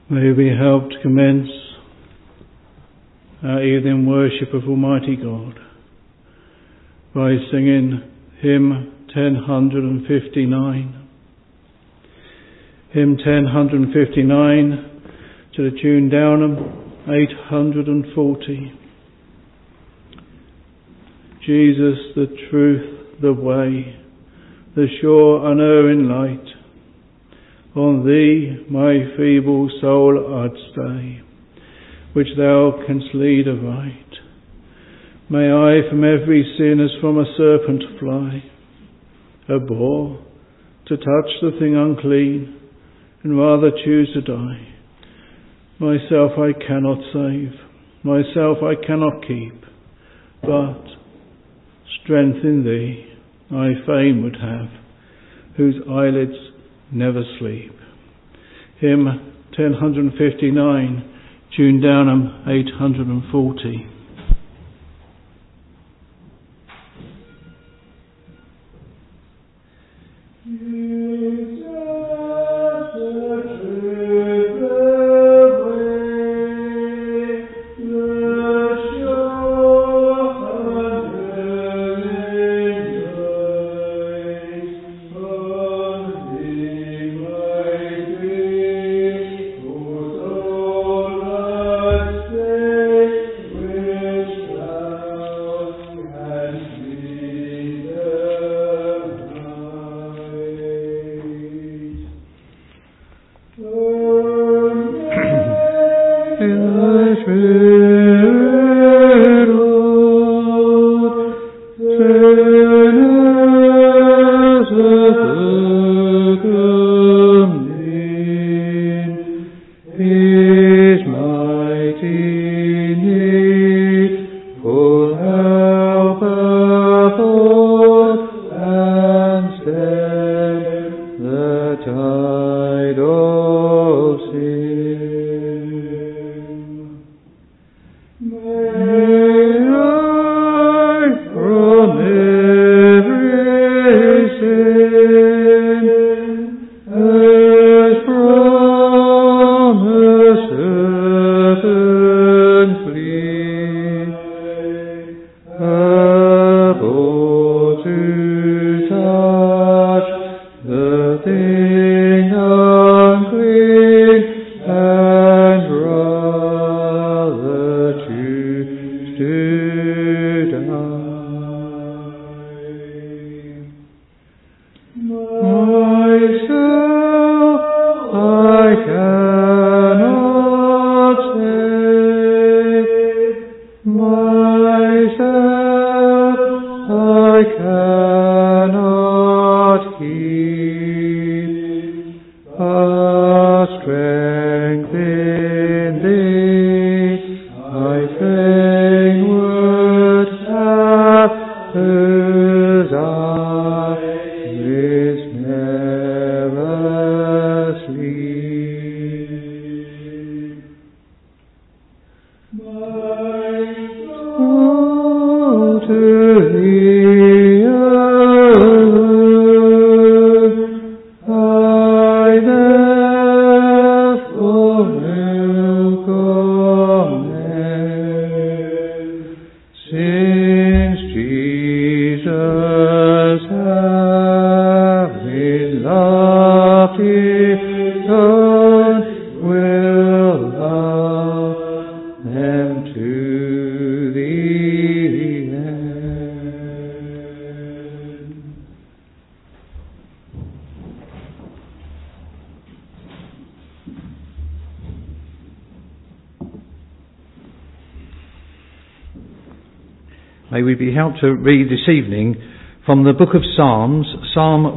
May we help to commence our evening worship of Almighty God by singing hymn 1059. Hymn 1059 to the tune Downham 840. Jesus, the truth, the way, the sure unerring light, on thee my feeble soul I'd stay, which thou canst lead aright. May I from every sin as from a serpent fly, abhor to touch the thing unclean, and rather choose to die. Myself I cannot save, myself I cannot keep, but strength in thee I fain would have, whose eyelids never sleep. Hymn 1059, tune Downham 840. May we be helped to read this evening from the book of Psalms, Psalm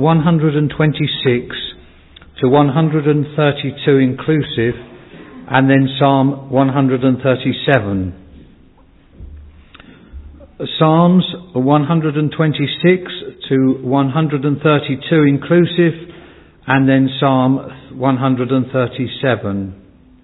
126 to 132 inclusive, and then Psalm 137. Psalms 126 to 132 inclusive, and then Psalm 137.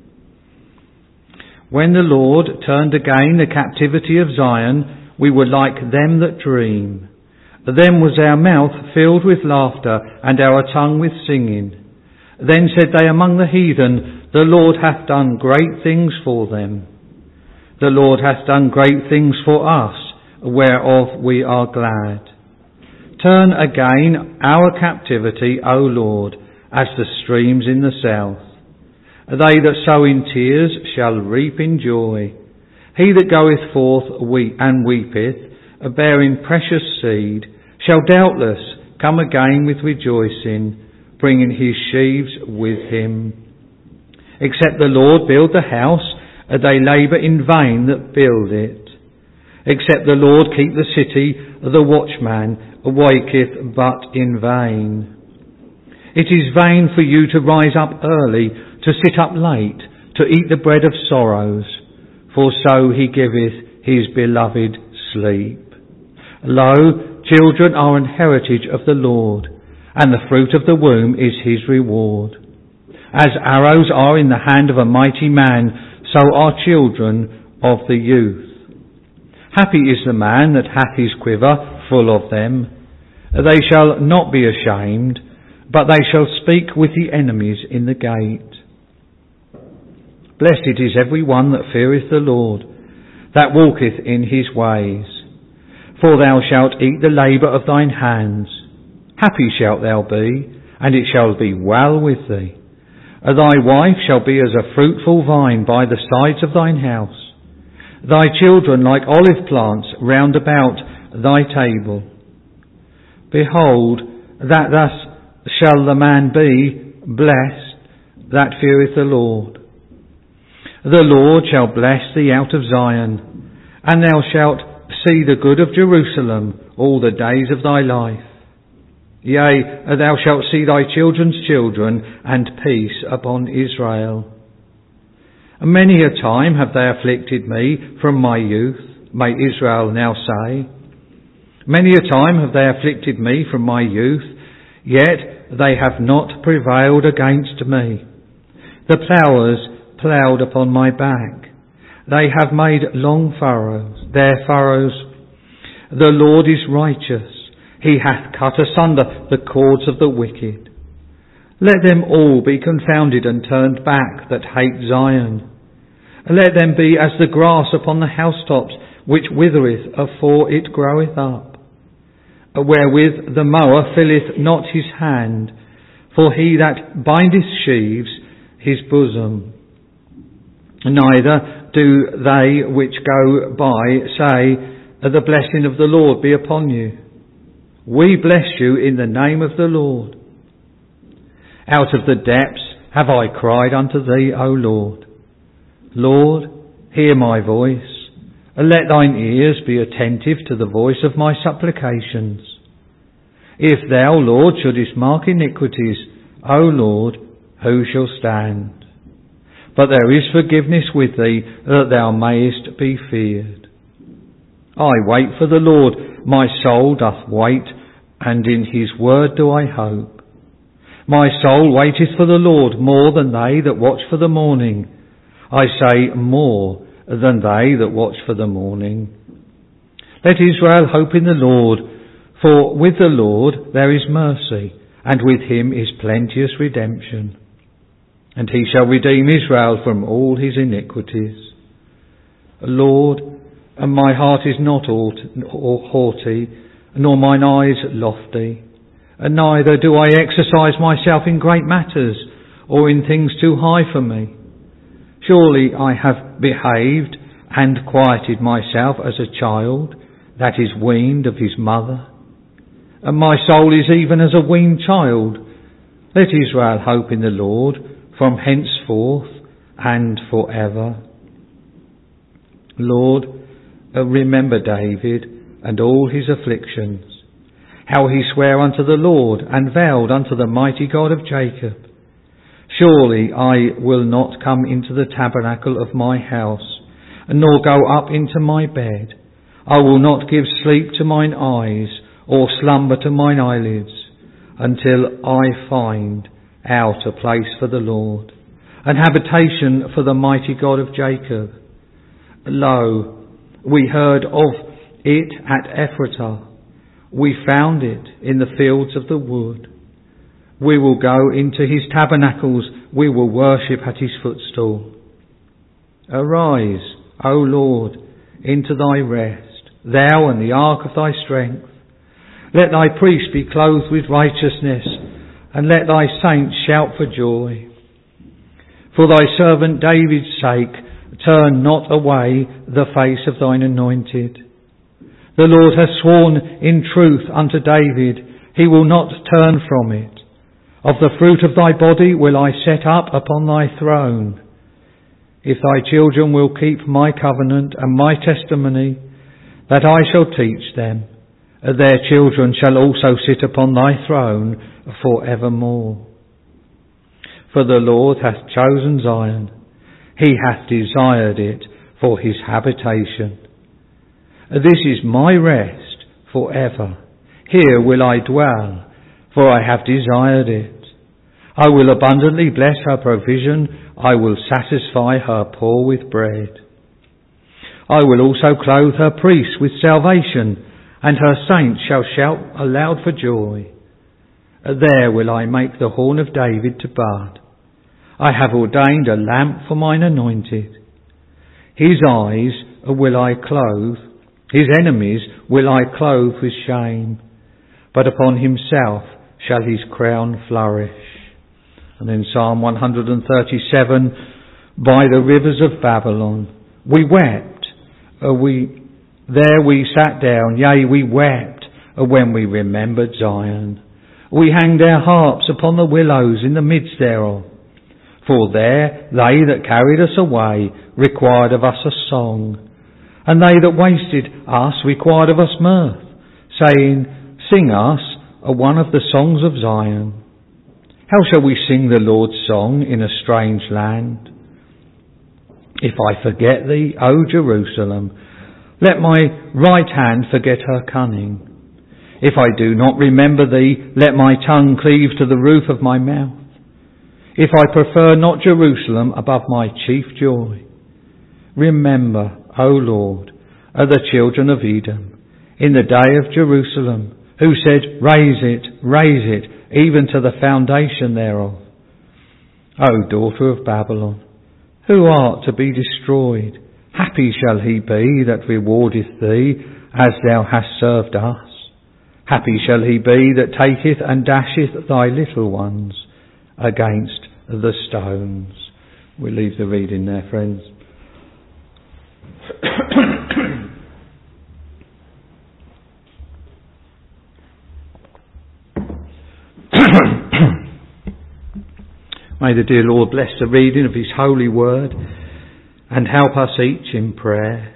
When the Lord turned again the captivity of Zion, we were like them that dream. Then was our mouth filled with laughter, and our tongue with singing. Then said they among the heathen, The Lord hath done great things for them. The Lord hath done great things for us, whereof we are glad. Turn again our captivity, O Lord, as the streams in the south. They that sow in tears shall reap in joy. He that goeth forth and weepeth, bearing precious seed, shall doubtless come again with rejoicing, bringing his sheaves with him. Except the Lord build the house, they labour in vain that build it. Except the Lord keep the city, the watchman waketh but in vain. It is vain for you to rise up early, to sit up late, to eat the bread of sorrows, for so he giveth his beloved sleep. Lo, children are an heritage of the Lord, and the fruit of the womb is his reward. As arrows are in the hand of a mighty man, so are children of the youth. Happy is the man that hath his quiver full of them. They shall not be ashamed, but they shall speak with the enemies in the gate. Blessed is every one that feareth the Lord, that walketh in his ways. For thou shalt eat the labour of thine hands. Happy shalt thou be, and it shall be well with thee. Thy wife shall be as a fruitful vine by the sides of thine house, thy children like olive plants round about thy table. Behold, that thus shall the man be blessed that feareth the Lord. The Lord shall bless thee out of Zion, and thou shalt see the good of Jerusalem all the days of thy life. Yea, thou shalt see thy children's children, and peace upon Israel. Many a time have they afflicted me from my youth, may Israel now say. Many a time have they afflicted me from my youth, yet they have not prevailed against me. The ploughers ploughed upon my back. They have made long furrows, their furrows. The Lord is righteous. He hath cut asunder the cords of the wicked. Let them all be confounded and turned back that hate Zion. Let them be as the grass upon the housetops, which withereth afore it groweth up, wherewith the mower filleth not his hand, for he that bindeth sheaves his bosom. Neither do they which go by say, the blessing of the Lord be upon you. We bless you in the name of the Lord. Out of the depths have I cried unto thee, O Lord. Lord, hear my voice. Let thine ears be attentive to the voice of my supplications. If thou, Lord, shouldest mark iniquities, O Lord, who shall stand? But there is forgiveness with thee, that thou mayest be feared. I wait for the Lord, my soul doth wait, and in his word do I hope. My soul waiteth for the Lord more than they that watch for the morning. I say more than they that watch for the morning. Let Israel hope in the Lord, for with the Lord there is mercy, and with him is plenteous redemption. And he shall redeem Israel from all his iniquities. Lord, and my heart is not haughty, nor mine eyes lofty, and neither do I exercise myself in great matters, or in things too high for me. Surely I have behaved and quieted myself as a child that is weaned of his mother, and my soul is even as a weaned child. Let Israel hope in the Lord from henceforth and forever. Lord, remember David and all his afflictions, how he sware unto the Lord and vowed unto the mighty God of Jacob. Surely I will not come into the tabernacle of my house, nor go up into my bed. I will not give sleep to mine eyes, or slumber to mine eyelids, until I find out a place for the Lord, an habitation for the mighty God of Jacob. Lo, we heard of it at Ephratah. We found it in the fields of the wood. We will go into his tabernacles we will worship at his footstool. Arise, O Lord, into thy rest, thou and the ark of thy strength. Let thy priests be clothed with righteousness, and let thy saints shout for joy. For thy servant David's sake, turn not away the face of thine anointed. The Lord hath sworn in truth unto David, he will not turn from it. Of the fruit of thy body will I set up upon thy throne. If thy children will keep my covenant and my testimony, that I shall teach them, their children shall also sit upon thy throne for evermore. For the Lord hath chosen Zion, he hath desired it for his habitation. This is my rest for ever. Here will I dwell, for I have desired it. I will abundantly bless her provision. I will satisfy her poor with bread. I will also clothe her priests with salvation, and her saints shall shout aloud for joy. There will I make the horn of David to bud. I have ordained a lamp for mine anointed. His eyes will I clothe, his enemies will I clothe with shame, but upon himself shall his crown flourish. And then Psalm 137, by the rivers of Babylon, we wept, there we sat down, yea, we wept when we remembered Zion. We hanged our harps upon the willows in the midst thereof. For there they that carried us away required of us a song, and they that wasted us required of us mirth, saying, sing us one of the songs of Zion. How shall we sing the Lord's song in a strange land? If I forget thee, O Jerusalem, let my right hand forget her cunning. If I do not remember thee, let my tongue cleave to the roof of my mouth. If I prefer not Jerusalem above my chief joy. Remember, O Lord, the children of Edom, in the day of Jerusalem, who said, raise it, even to the foundation thereof. O daughter of Babylon, who art to be destroyed, happy shall he be that rewardeth thee, as thou hast served us. Happy shall he be that taketh and dasheth thy little ones against the stones. We'll leave the reading there, friends. May the dear Lord bless the reading of his holy word and help us each in prayer.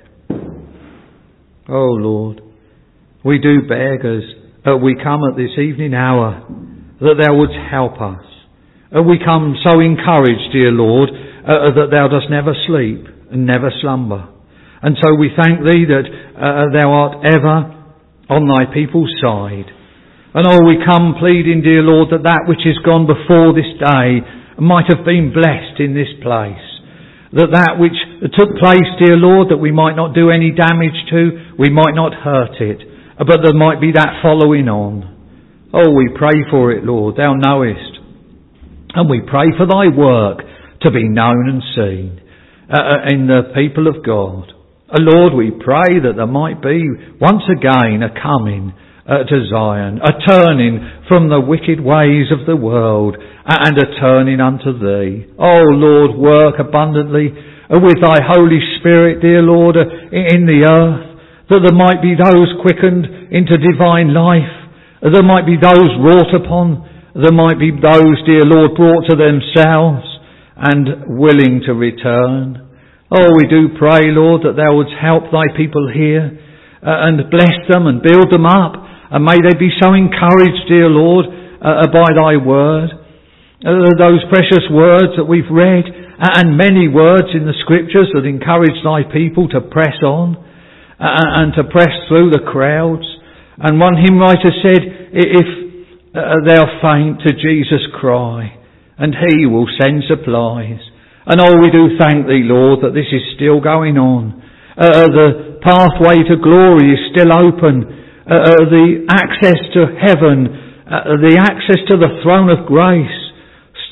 Oh Lord, we do beg as we come at this evening hour that thou wouldst help us. We come so encouraged, dear Lord, that thou dost never sleep and never slumber. And so we thank thee that thou art ever on thy people's side. And we come pleading, dear Lord, that that which is gone before this day might have been blessed in this place. That which took place, dear Lord, that we might not do any damage to, we might not hurt it, but there might be that following on. Oh, we pray for it, Lord, thou knowest. And we pray for thy work to be known and seen in the people of God. Lord, we pray that there might be once again a coming to Zion, a turning from the wicked ways of the world and a turning unto thee. Oh Lord, work abundantly with thy Holy Spirit, dear Lord, in the earth, that there might be those quickened into divine life, there might be those wrought upon, there might be those, dear Lord, brought to themselves and willing to return. Oh, we do pray, Lord, that thou wouldst help thy people here and bless them and build them up. And may they be so encouraged, dear Lord, by thy word. Those precious words that we've read, and many words in the scriptures that encourage thy people to press on and to press through the crowds. And one hymn writer said, if thou faint, to Jesus cry, and he will send supplies. And we do thank thee, Lord, that this is still going on. The pathway to glory is still open. The access to heaven, the access to the throne of grace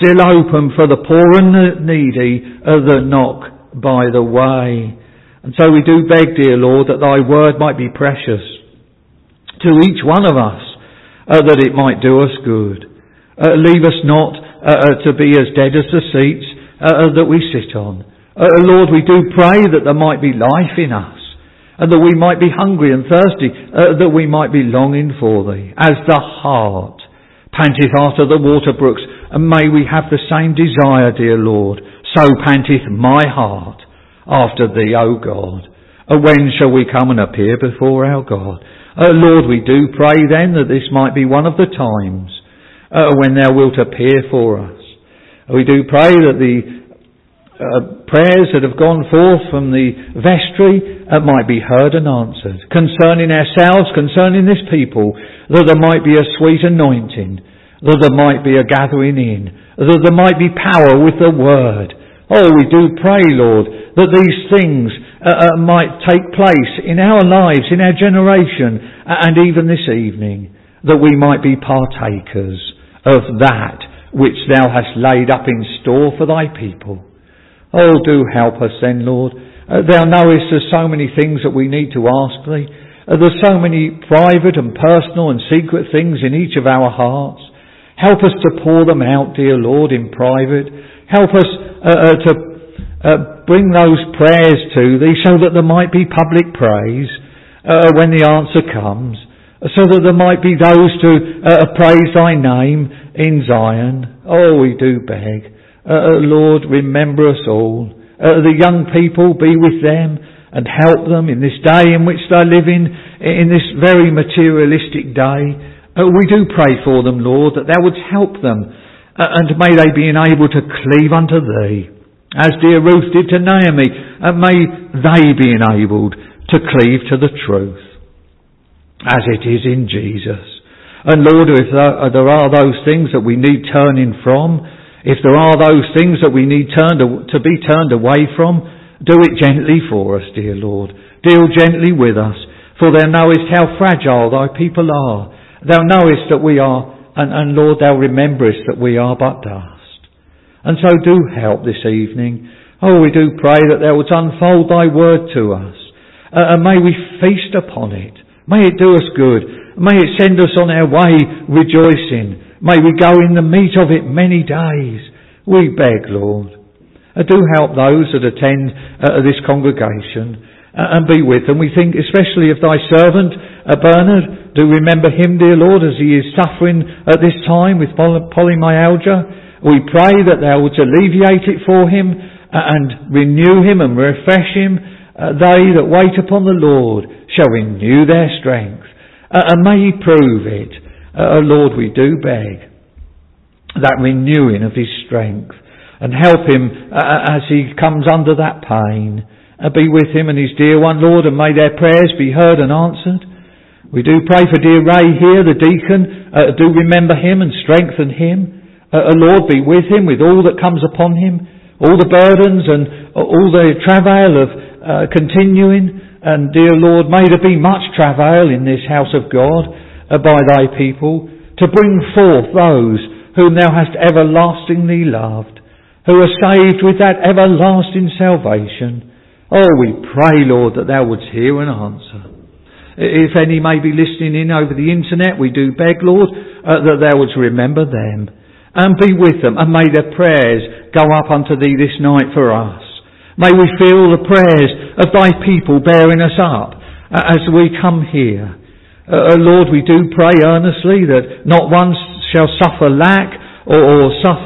still open for the poor and the needy that knock by the way. And so we do beg, dear Lord, that thy word might be precious to each one of us, that it might do us good. Leave us not to be as dead as the seats that we sit on. Lord, we do pray that there might be life in us, and that we might be hungry and thirsty, that we might be longing for thee, as the hart panteth after the water brooks, and may we have the same desire, dear Lord. So panteth my heart after thee, O God. When shall we come and appear before our God? Lord, we do pray then that this might be one of the times when thou wilt appear for us. We do pray that the prayers that have gone forth from the vestry might be heard and answered. Concerning ourselves, concerning this people, that there might be a sweet anointing, that there might be a gathering in, that there might be power with the word. Oh, we do pray, Lord, that these things might take place in our lives, in our generation, and even this evening, that we might be partakers of that which thou hast laid up in store for thy people. Oh, do help us then, Lord. Thou knowest there's so many things that we need to ask thee. There's so many private and personal and secret things in each of our hearts. Help us to pour them out, dear Lord, in private. Help us to bring those prayers to thee so that there might be public praise when the answer comes, so that there might be those to praise thy name in Zion. Oh, we do beg. Lord, remember us all. The young people, be with them and help them in this day in which they're living, in this very materialistic day. We do pray for them, Lord, that thou wouldst help them, and may they be enabled to cleave unto thee, as dear Ruth did to Naomi, and may they be enabled to cleave to the truth, as it is in Jesus. And Lord, if there are those things that we need turning from, if there are those things that we need to be turned away from, do it gently for us, dear Lord. Deal gently with us, for thou knowest how fragile thy people are. Thou knowest that we are, and Lord, thou rememberest that we are but dust. And so do help this evening. Oh, we do pray that thou wouldst unfold thy word to us, and may we feast upon it. May it do us good. May it send us on our way rejoicing. May we go in the meat of it many days. We beg, Lord. Do help those that attend this congregation and be with them. We think especially of thy servant, Bernard. Do remember him, dear Lord, as he is suffering at this time with polymyalgia. We pray that thou wouldst alleviate it for him and renew him and refresh him. They that wait upon the Lord shall renew their strength. And may he prove it. Lord, we do beg that renewing of his strength, and help him as he comes under that pain. Be with him and his dear one, Lord, and may their prayers be heard and answered. We do pray for dear Ray here, the deacon. Do remember him and strengthen him. Lord, be with him with all that comes upon him, all the burdens and all the travail of continuing. And dear Lord, may there be much travail in this house of God by thy people, to bring forth those whom thou hast everlastingly loved, who are saved with that everlasting salvation. Oh, we pray, Lord, that thou wouldst hear and answer. If any may be listening in over the internet, we do beg, Lord, that thou wouldst remember them and be with them, and may their prayers go up unto thee this night for us. May we feel the prayers of thy people bearing us up as we come here. Lord, we do pray earnestly that not one shall suffer lack or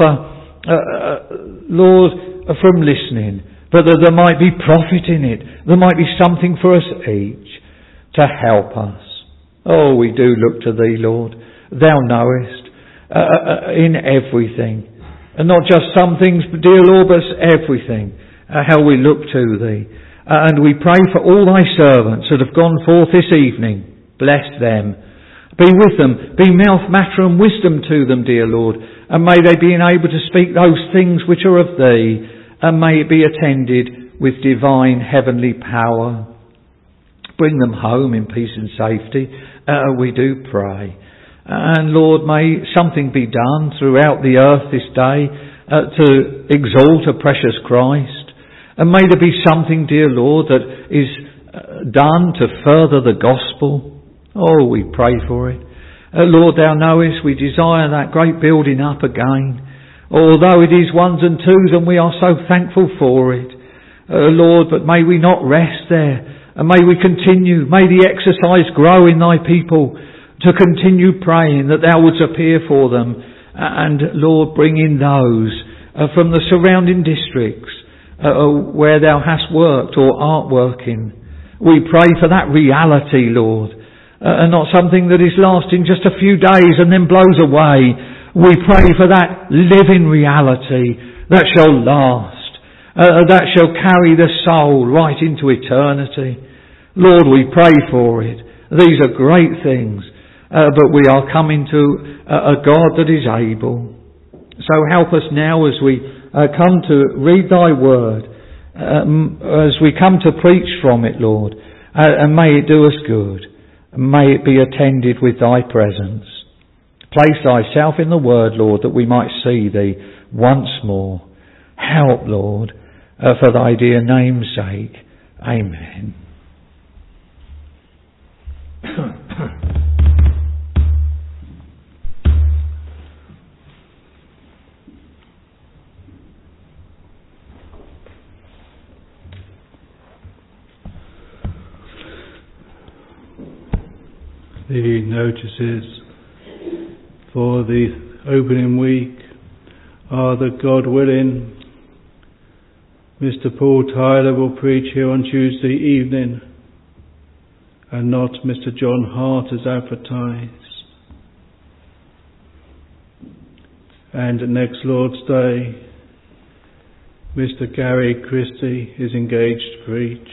suffer, Lord, from listening, but that there might be profit in it. There might be something for us each to help us. Oh, we do look to thee, Lord. Thou knowest in everything, and not just some things, but dear Lord, but everything, how we look to thee. And we pray for all thy servants that have gone forth this evening. Bless them. Be with them. Be mouth, matter and wisdom to them, dear Lord. And may they be enabled to speak those things which are of thee. And may it be attended with divine heavenly power. Bring them home in peace and safety. We do pray. And Lord, may something be done throughout the earth this day to exalt a precious Christ. And may there be something, dear Lord, that is done to further the gospel. Oh, we pray for it. Lord, thou knowest we desire that great building up again. Although it is ones and twos, and we are so thankful for it. Lord, but may we not rest there, and may we continue, may the exercise grow in thy people to continue praying that thou wouldst appear for them, and Lord, bring in those from the surrounding districts where thou hast worked or art working. We pray for that reality, Lord, and not something that is lasting just a few days and then blows away. We pray for that living reality that shall last, that shall carry the soul right into eternity. Lord, we pray for it. These are great things, but we are coming to a God that is able. So help us now as we come to read thy word, as we come to preach from it, Lord, and may it do us good. May it be attended with thy presence. Place thyself in the word, Lord, that we might see thee once more. Help, Lord, for thy dear name's sake. Amen. The notices for the opening week are that, God willing, Mr. Paul Tyler will preach here on Tuesday evening and not Mr. John Hart as advertised. And next Lord's Day, Mr. Gary Christie is engaged to preach.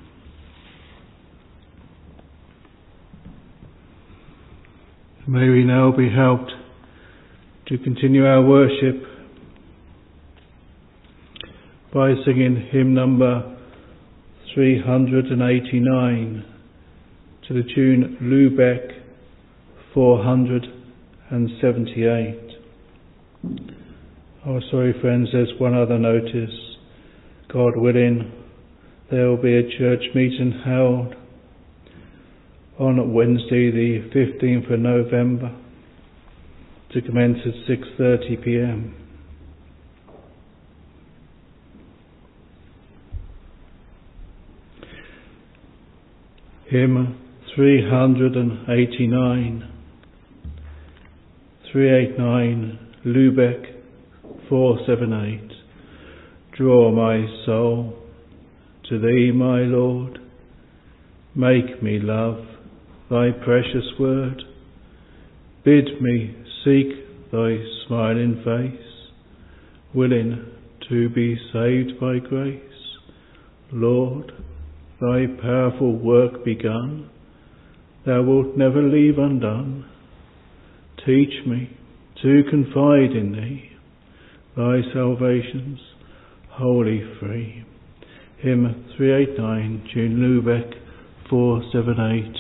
May we now be helped to continue our worship by singing hymn number 389 to the tune Lubeck 478. Oh, sorry friends, there's one other notice. God willing, there will be a church meeting held on Wednesday the 15th of November to commence at 6:30 p.m. Hymn 389 Lubeck 478. Draw my soul to thee, my Lord, make me love thy precious word, bid me seek thy smiling face, willing to be saved by grace. Lord, thy powerful work begun, thou wilt never leave undone. Teach me to confide in thee, thy salvation's wholly free. Hymn 389, tune Lubeck 478.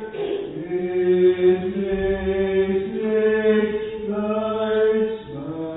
Smile.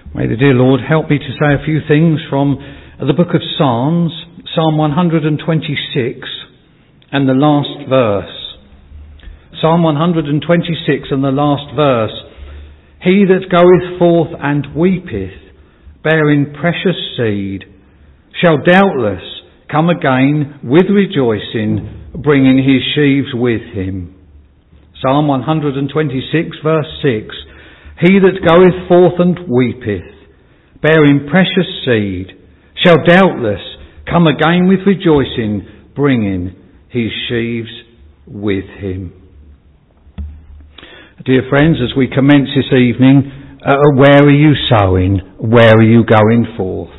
May the dear Lord help me to say a few things from the book of Psalms, Psalm 126 and the last verse. Psalm 126 and the last verse. He that goeth forth and weepeth, bearing precious seed, shall doubtless come again with rejoicing, bringing his sheaves with him. Psalm 126 verse 6. He that goeth forth and weepeth, bearing precious seed, shall doubtless come again with rejoicing, bringing his sheaves with him. Dear friends, as we commence this evening, where are you sowing? Where are you going forth?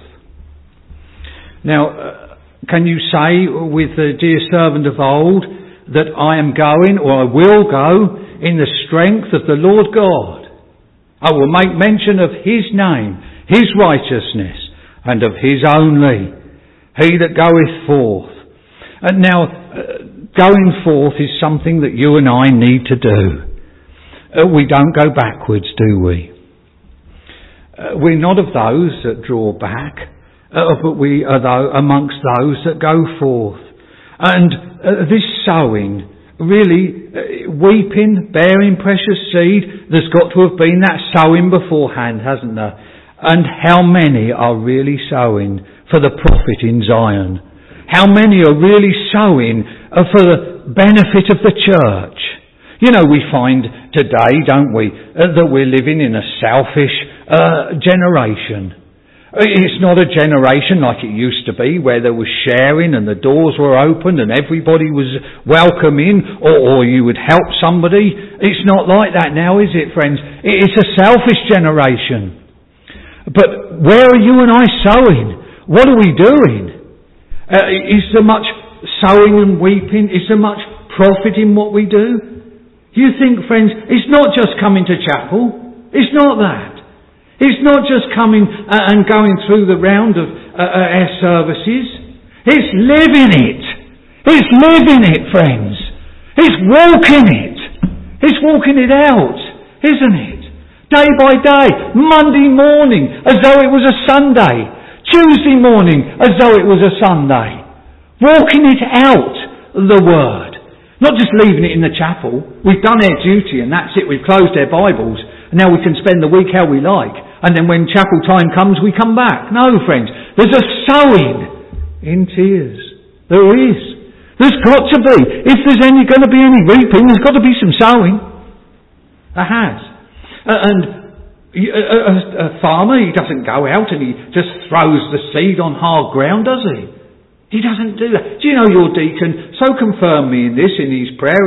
Now, can you say with the dear servant of old that I am going, or I will go, in the strength of the Lord God? I will make mention of his name, his righteousness, and of his only. He that goeth forth. And now, going forth is something that you and I need to do. We don't go backwards, do we? We're not of those that draw back, but we are amongst those that go forth. And this sowing, really, weeping, bearing precious seed, there's got to have been that sowing beforehand, hasn't there? And how many are really sowing for the profit in Zion? How many are really sowing for the benefit of the church? You know, we find today, don't we, that we're living in a selfish generation. It's not a generation like it used to be, where there was sharing and the doors were opened and everybody was welcome in, or you would help somebody. It's not like that now, is it, friends? It's a selfish generation. But where are you and I sowing? What are we doing? Is there much sowing and weeping? Is there much profit in what we do? You think, friends, it's not just coming to chapel. It's not that. It's not just coming and going through the round of our services. It's living it. It's living it, friends. It's walking it. It's walking it out, isn't it? Day by day, Monday morning as though it was a Sunday, Tuesday morning as though it was a Sunday. Walking it out, the Word. Not just leaving it in the chapel. We've done our duty and that's it. We've closed our Bibles and now we can spend the week how we like. And then when chapel time comes, we come back. No, friends. There's a sowing in tears. There is. There's got to be. If there's going to be any reaping, there's got to be some sowing. There has. And a farmer, he doesn't go out and he just throws the seed on hard ground, does he? He doesn't do that. Do you know your deacon so confirmed me in this, in his prayer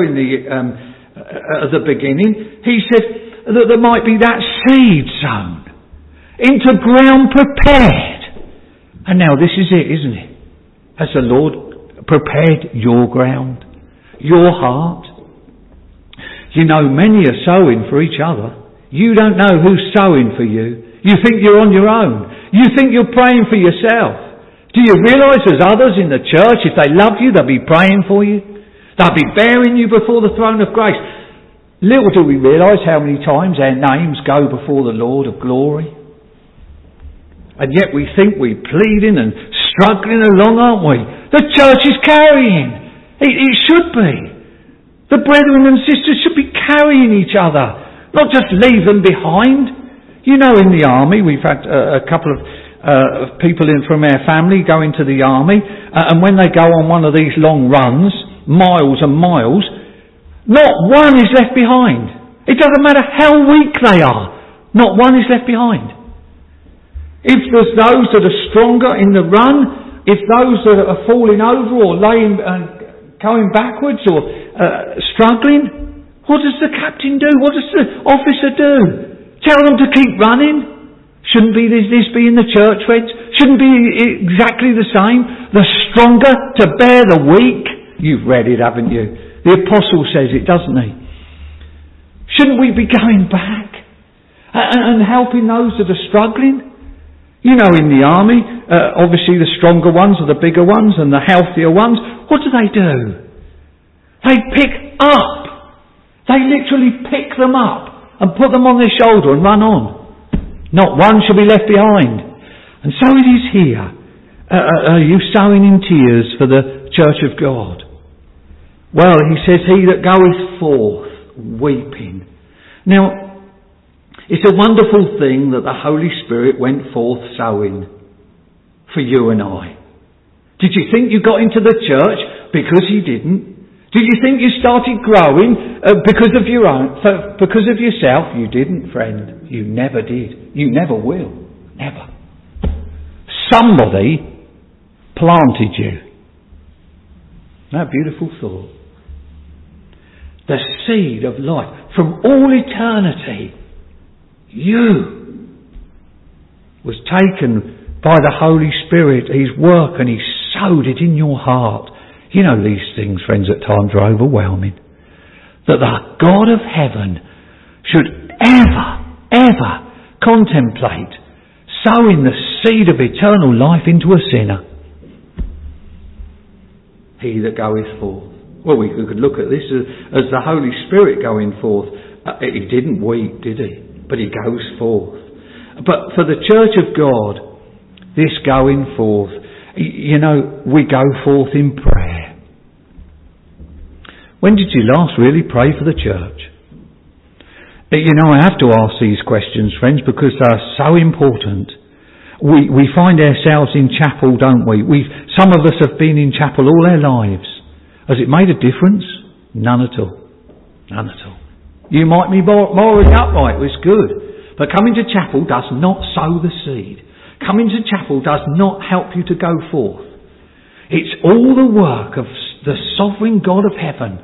at the beginning? He said that there might be that seed sown into ground prepared. And now this is it, isn't it? Has the Lord prepared your ground, your heart? You know, many are sowing for each other. You don't know who's sowing for you. You think you're on your own. You think you're praying for yourself. Do you realise there's others in the church, if they love you, they'll be praying for you. They'll be bearing you before the throne of grace. Little do we realise how many times our names go before the Lord of glory. And yet we think we're pleading and struggling along, aren't we? The church is carrying. It should be. The brethren and sisters should be carrying each other, not just leave them behind. You know, in the army, we've had a couple of people from our family go into the army, and when they go on one of these long runs, miles and miles, not one is left behind. It doesn't matter how weak they are, not one is left behind. If there's those that are stronger in the run, if those that are falling over or going backwards or struggling, what does the captain do? What does the officer do? Tell them to keep running? Shouldn't be this be in the church, friends? Shouldn't be exactly the same? The stronger to bear the weak? You've read it, haven't you? The apostle says it, doesn't he? Shouldn't we be going back and helping those that are struggling? You know, in the army, obviously the stronger ones are the bigger ones and the healthier ones. What do? They pick up. They literally pick them up and put them on their shoulder and run on. Not one shall be left behind. And so it is here. Are you sowing in tears for the church of God? Well, he says, he that goeth forth weeping. Now, it's a wonderful thing that the Holy Spirit went forth sowing for you and I. Did you think you got into the church because you didn't? Did you think you started growing because of your own, because of yourself? You didn't, friend. You never did. You never will. Never. Somebody planted you. Isn't that a beautiful thought? The seed of life from all eternity. You was taken by the Holy Spirit, His work, and He sowed it in your heart. You know, these things, friends, at times are overwhelming. That the God of heaven should ever contemplate sowing the seed of eternal life into a sinner. He that goeth forth. Well, we could look at this as the Holy Spirit going forth. He didn't weep, did he? But he goes forth. But for the church of God, this going forth, you know, we go forth in prayer. When did you last really pray for the church? You know, I have to ask these questions, friends, because they're so important. We find ourselves in chapel, don't we? Some of us have been in chapel all our lives. Has it made a difference? None at all. None at all. You might be morally upright, it's good. But coming to chapel does not sow the seed. Coming to chapel does not help you to go forth. It's all the work of the sovereign God of heaven.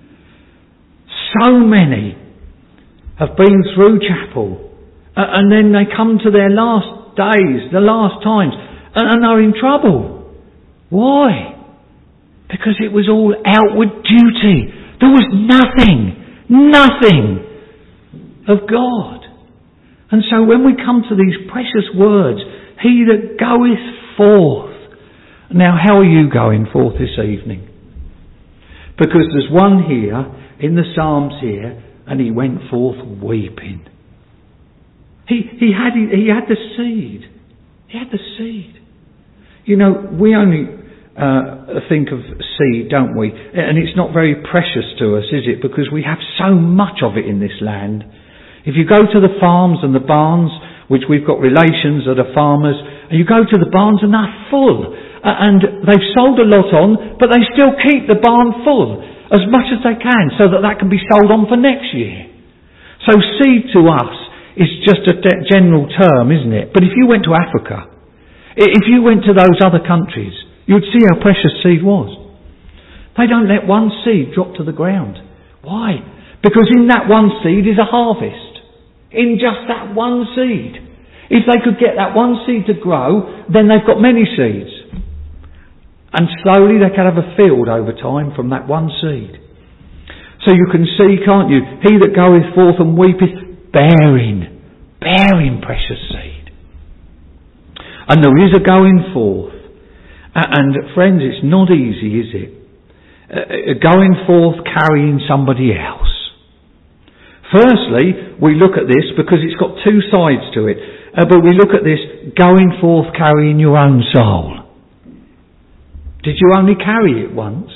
So many have been through chapel, and then they come to their last days, the last times, and are in trouble. Why? Because it was all outward duty. There was nothing of God. And so when we come to these precious words, he that goeth forth. Now, how are you going forth this evening? Because there's one here in the Psalms here, and he went forth weeping. He had the seed. He had the seed. You know, we only think of seed, don't we? And it's not very precious to us, is it? Because we have so much of it in this land. If you go to the farms and the barns, which we've got relations that are farmers, and you go to the barns and they're full. And they've sold a lot on, but they still keep the barn full as much as they can so that can be sold on for next year. So seed to us is just a general term, isn't it? But if you went to Africa, if you went to those other countries, you'd see how precious seed was. They don't let one seed drop to the ground. Why? Because in that one seed is a harvest. In just that one seed. If they could get that one seed to grow, then they've got many seeds. And slowly they can have a field over time from that one seed. So you can see, can't you? He that goeth forth and weepeth, bearing precious seed. And there is a going forth. And friends, it's not easy, is it? Going forth carrying somebody else. Firstly, we look at this because it's got two sides to it. But we look at this going forth carrying your own soul. Did you only carry it once?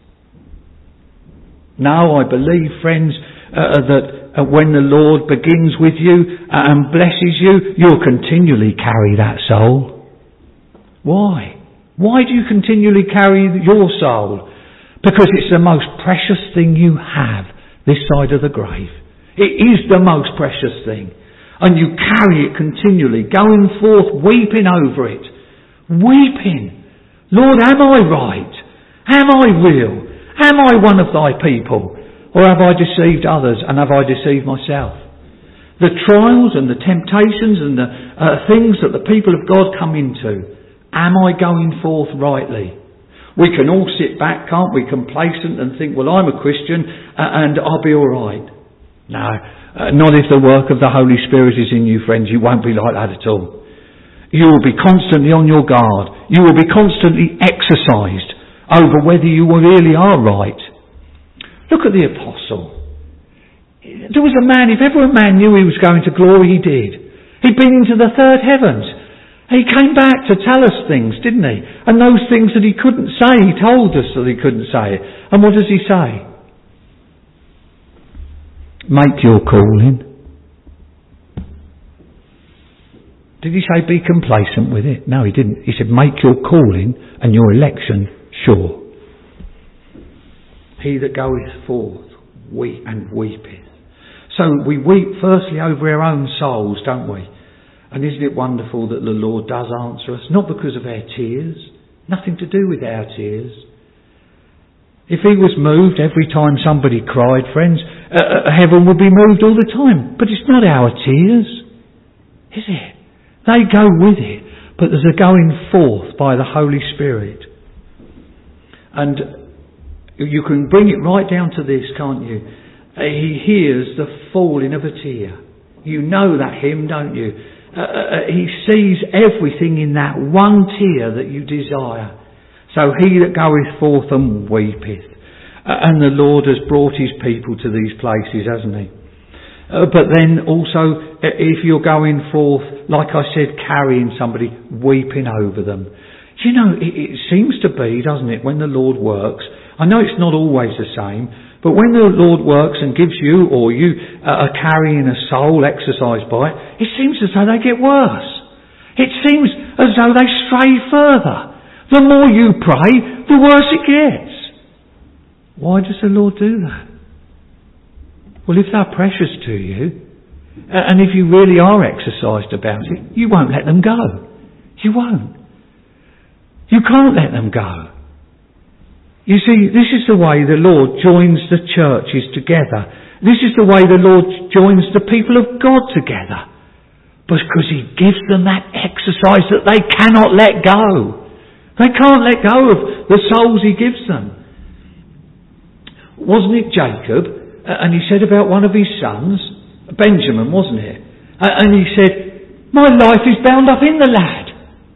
No, I believe, friends, that when the Lord begins with you and blesses you, you'll continually carry that soul. Why? Why do you continually carry your soul? Because it's the most precious thing you have this side of the grave. It is the most precious thing. And you carry it continually, going forth, weeping over it. Weeping. Lord, am I right? Am I real? Am I one of thy people? Or have I deceived others and have I deceived myself? The trials and the temptations and the things that the people of God come into, am I going forth rightly? We can all sit back, can't we, complacent and think, well, I'm a Christian and I'll be all right. No, not if the work of the Holy Spirit is in you, friends. You won't be like that at all. You will be constantly on your guard. You will be constantly exercised over whether you really are right. Look at the apostle. There was a man, if ever a man knew he was going to glory, he did. He'd been into the third heavens. He came back to tell us things, didn't he? And those things that he couldn't say, he told us that he couldn't say it. And what does he say? Make your calling. Did he say be complacent with it? No, he didn't. He said make your calling and your election sure. He that goeth forth and weepeth. So we weep firstly over our own souls, don't we? And isn't it wonderful that the Lord does answer us? Not because of our tears. Nothing to do with our tears. If he was moved every time somebody cried, friends, heaven would be moved all the time. But it's not our tears, is it? They go with it. But there's a going forth by the Holy Spirit. And you can bring it right down to this, can't you? He hears the falling of a tear. You know that hymn, don't you? He sees everything in that one tear that you desire. So he that goeth forth and weepeth. And the Lord has brought his people to these places, hasn't he? But then also, if you're going forth, like I said, carrying somebody, weeping over them. You know, it seems to be, doesn't it, when the Lord works, I know it's not always the same, but when the Lord works and gives you, or you are carrying a soul exercised by it, it seems as though they get worse. It seems as though they stray further. The more you pray, the worse it gets. Why does the Lord do that? Well, if they're precious to you, and if you really are exercised about it, you won't let them go. You won't. You can't let them go. You see, this is the way the Lord joins the churches together. This is the way the Lord joins the people of God together. Because he gives them that exercise that they cannot let go. They can't let go of the souls he gives them. Wasn't it Jacob? And he said about one of his sons, Benjamin, wasn't it? And he said, my life is bound up in the lad.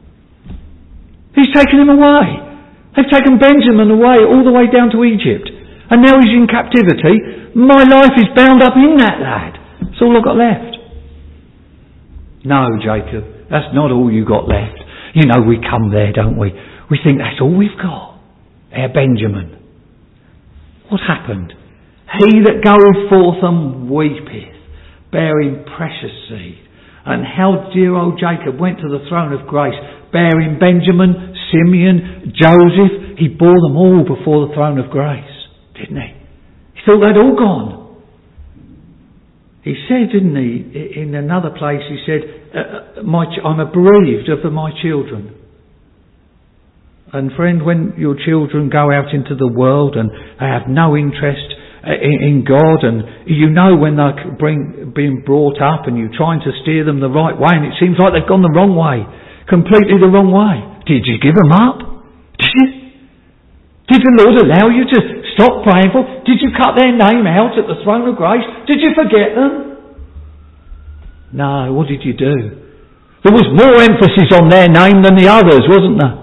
He's taken him away. They've taken Benjamin away all the way down to Egypt. And now he's in captivity. My life is bound up in that lad. That's all I've got left. No, Jacob, that's not all you got left. You know, we come there, don't we? We think that's all we've got. Our Benjamin. What happened? He that goeth forth and weepeth, bearing precious seed. And how dear old Jacob went to the throne of grace, bearing Benjamin, Simeon, Joseph. He bore them all before the throne of grace, didn't he? He thought they'd all gone. He said, didn't he, in another place, he said, I'm bereaved of my children. And friend, when your children go out into the world and they have no interest in God, and you know when they're being brought up and you're trying to steer them the right way, and it seems like they've gone the wrong way, completely the wrong way. Did you give them up? Did you? Did the Lord allow you to stop praying for? Did you cut their name out at the throne of grace? Did you forget them? No, what did you do? There was more emphasis on their name than the others, wasn't there?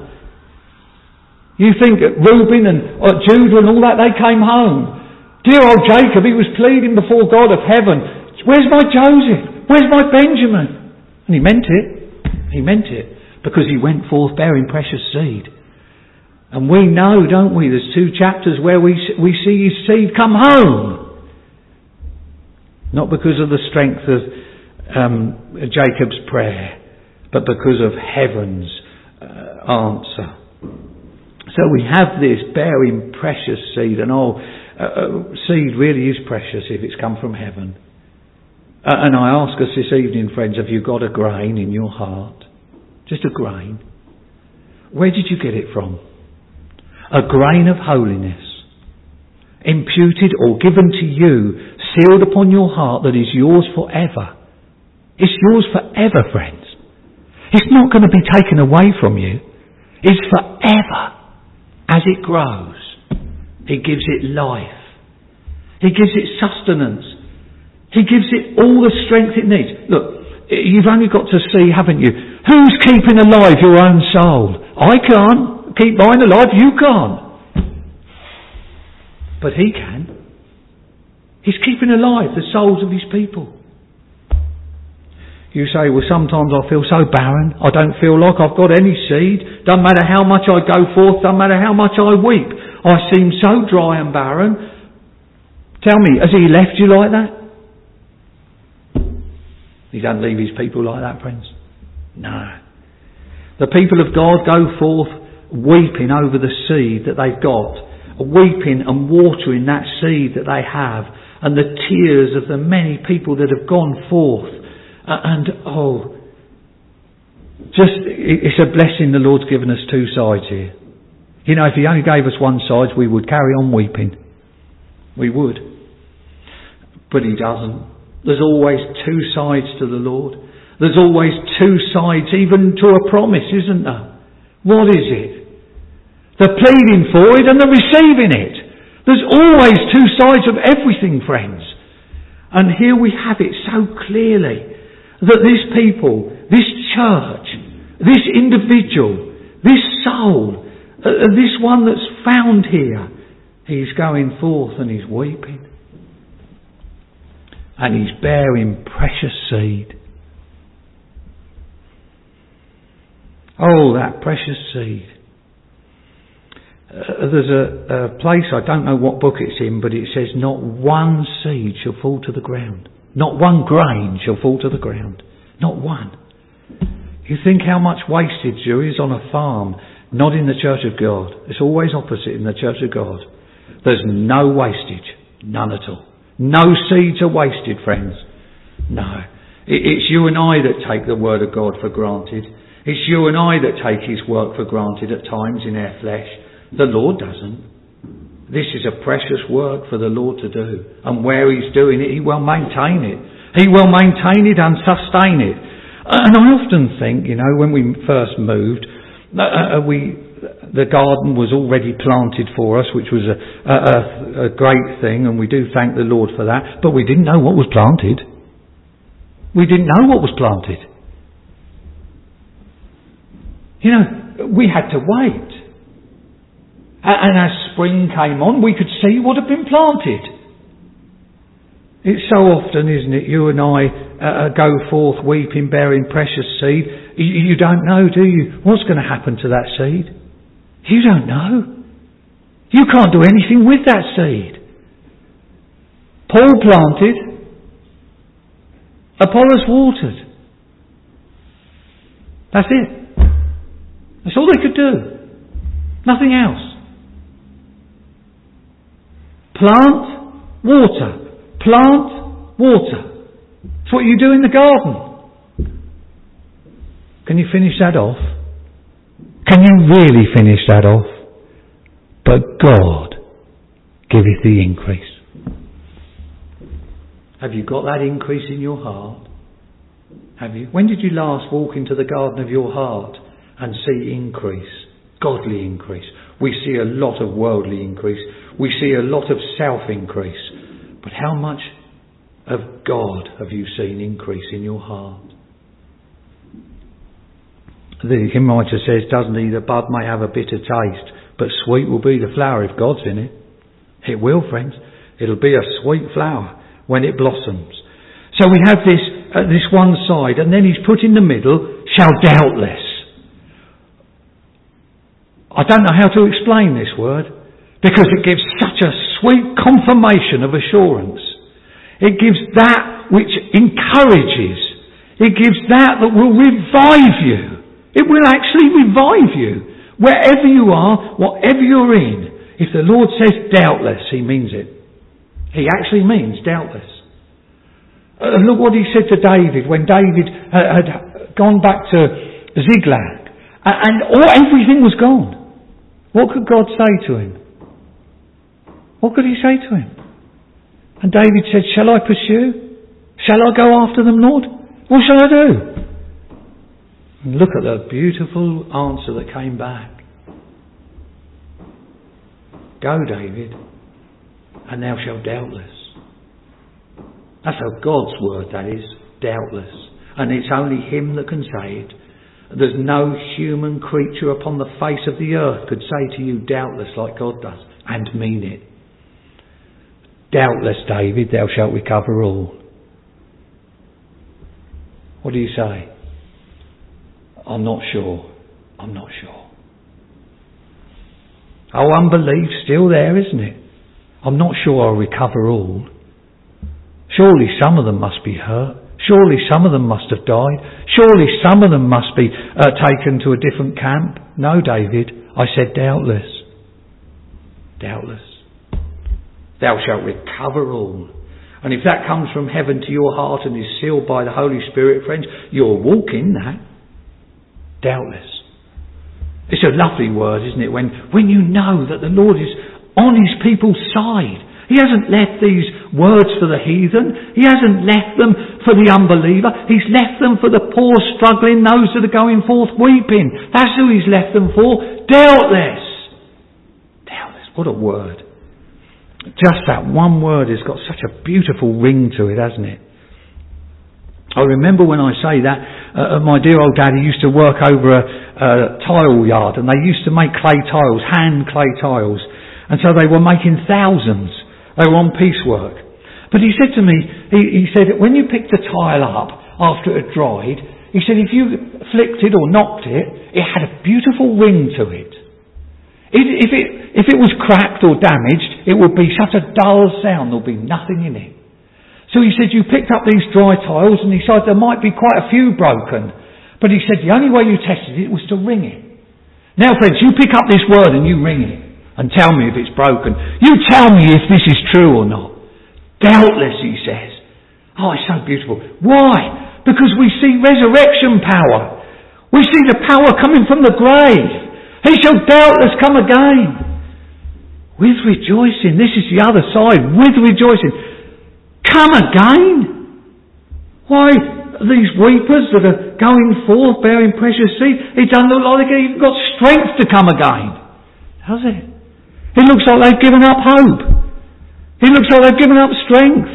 You think Reuben and Judah and all that, they came home. Dear old Jacob, he was pleading before God of heaven, where's my Joseph? Where's my Benjamin? And he meant it. He meant it. Because he went forth bearing precious seed. And we know, don't we, there's 2 chapters where we see his seed come home. Not because of the strength of Jacob's prayer, but because of heaven's answer. So we have this bearing precious seed, and seed really is precious if it's come from heaven. And I ask us this evening, friends, have you got a grain in your heart? Just a grain. Where did you get it from? A grain of holiness, imputed or given to you, sealed upon your heart, that is yours forever. It's yours forever, friends. It's not going to be taken away from you. It's forever. As it grows, he gives it life. He gives it sustenance. He gives it all the strength it needs. Look, you've only got to see, haven't you? Who's keeping alive your own soul? I can't keep mine alive. You can't. But he can. He's keeping alive the souls of his people. You say, well, sometimes I feel so barren. I don't feel like I've got any seed. Doesn't matter how much I go forth. Doesn't matter how much I weep. I seem so dry and barren. Tell me, has he left you like that? He doesn't leave his people like that, friends. No. The people of God go forth weeping over the seed that they've got. Weeping and watering that seed that they have. And the tears of the many people that have gone forth. It's a blessing the Lord's given us two sides here. You know, if he only gave us one side, we would carry on weeping. We would. But he doesn't. There's always two sides to the Lord. There's always two sides even to a promise, isn't there? What is it? The pleading for it and the receiving it. There's always two sides of everything, friends. And here we have it so clearly that this people, this church, this individual, this soul, this one that's found here, he's going forth and he's weeping. And he's bearing precious seed. Oh, that precious seed. There's a place, I don't know what book it's in, but it says not one seed shall fall to the ground. Not one grain shall fall to the ground. Not one. You think how much wastage there is on a farm, not in the Church of God. It's always opposite in the Church of God. There's no wastage. None at all. No seeds are wasted, friends. No. It's you and I that take the Word of God for granted. It's you and I that take His work for granted at times in our flesh. The Lord doesn't. This is a precious work for the Lord to do. And where He's doing it, He will maintain it. He will maintain it and sustain it. And I often think, you know, when we first moved, the garden was already planted for us, which was a great thing, and we do thank the Lord for that. But we didn't know what was planted. We didn't know what was planted. You know, we had to wait. And as spring came on, we could see what had been planted. It's so often, isn't it, you and I go forth weeping, bearing precious seed. You don't know, do you, what's going to happen to that seed? You don't know. You can't do anything with that seed. Paul planted. Apollos watered. That's it. That's all they could do. Nothing else. Plant, water. Plant, water. It's what you do in the garden. Can you finish that off? Can you really finish that off? But God giveth the increase. Have you got that increase in your heart? Have you? When did you last walk into the garden of your heart and see increase? Godly increase. We see a lot of worldly increase. We see a lot of self-increase. But how much of God have you seen increase in your heart? The hymn writer says, doesn't he, the bud may have a bitter taste, but sweet will be the flower if God's in it. It will, friends. It'll be a sweet flower when it blossoms. So we have this one side, and then he's put in the middle, shall doubtless. I don't know how to explain this word, because it gives such a sweet confirmation of assurance. It gives that which encourages. It gives that will revive you. It will actually revive you. Wherever you are, whatever you're in, if the Lord says doubtless, He means it. He actually means doubtless. Look what He said to David when David had gone back to Ziklag and everything was gone. What could God say to him? What could He say to him? And David said, shall I pursue? Shall I go after them, Lord? What shall I do? And look at the beautiful answer that came back. Go, David, and thou shalt doubtless. That's how God's word, that is, doubtless. And it's only Him that can say it. There's no human creature upon the face of the earth could say to you doubtless like God does, and mean it. Doubtless, David, thou shalt recover all. What do you say? I'm not sure. I'm not sure. Oh, unbelief's still there, isn't it? I'm not sure I'll recover all. Surely some of them must be hurt. Surely some of them must have died. Surely some of them must be taken to a different camp. No, David, I said doubtless. Doubtless. Thou shalt recover all. And if that comes from heaven to your heart and is sealed by the Holy Spirit, friends, you'll walk in that. Doubtless. It's a lovely word, isn't it? When you know that the Lord is on his people's side. He hasn't left these words for the heathen. He hasn't left them for the unbeliever. He's left them for the poor, struggling, those that are going forth weeping. That's who he's left them for. Doubtless. Doubtless. What a word. Just that one word has got such a beautiful ring to it, hasn't it? I remember when I say that, my dear old daddy used to work over a tile yard, and they used to make clay tiles, hand clay tiles. And so they were making thousands. They were on piecework. But he said to me, he said, when you picked a tile up after it had dried, he said if you flicked it or knocked it, it had a beautiful ring to it. If it was cracked or damaged, it would be such a dull sound, there would be nothing in it. So he said you picked up these dry tiles, and he said there might be quite a few broken. But he said the only way you tested it was to ring it. Now friends, you pick up this word and you ring it. And tell me if it's broken. You tell me if this is true or not. Doubtless, he says. Oh, it's so beautiful. Why? Because we see resurrection power. We see the power coming from the grave. He shall doubtless come again. With rejoicing. This is the other side. With rejoicing. Come again? Why, these weepers that are going forth bearing precious seed, it doesn't look like they've even got strength to come again. Does it? It looks like they've given up hope. It looks like they've given up strength.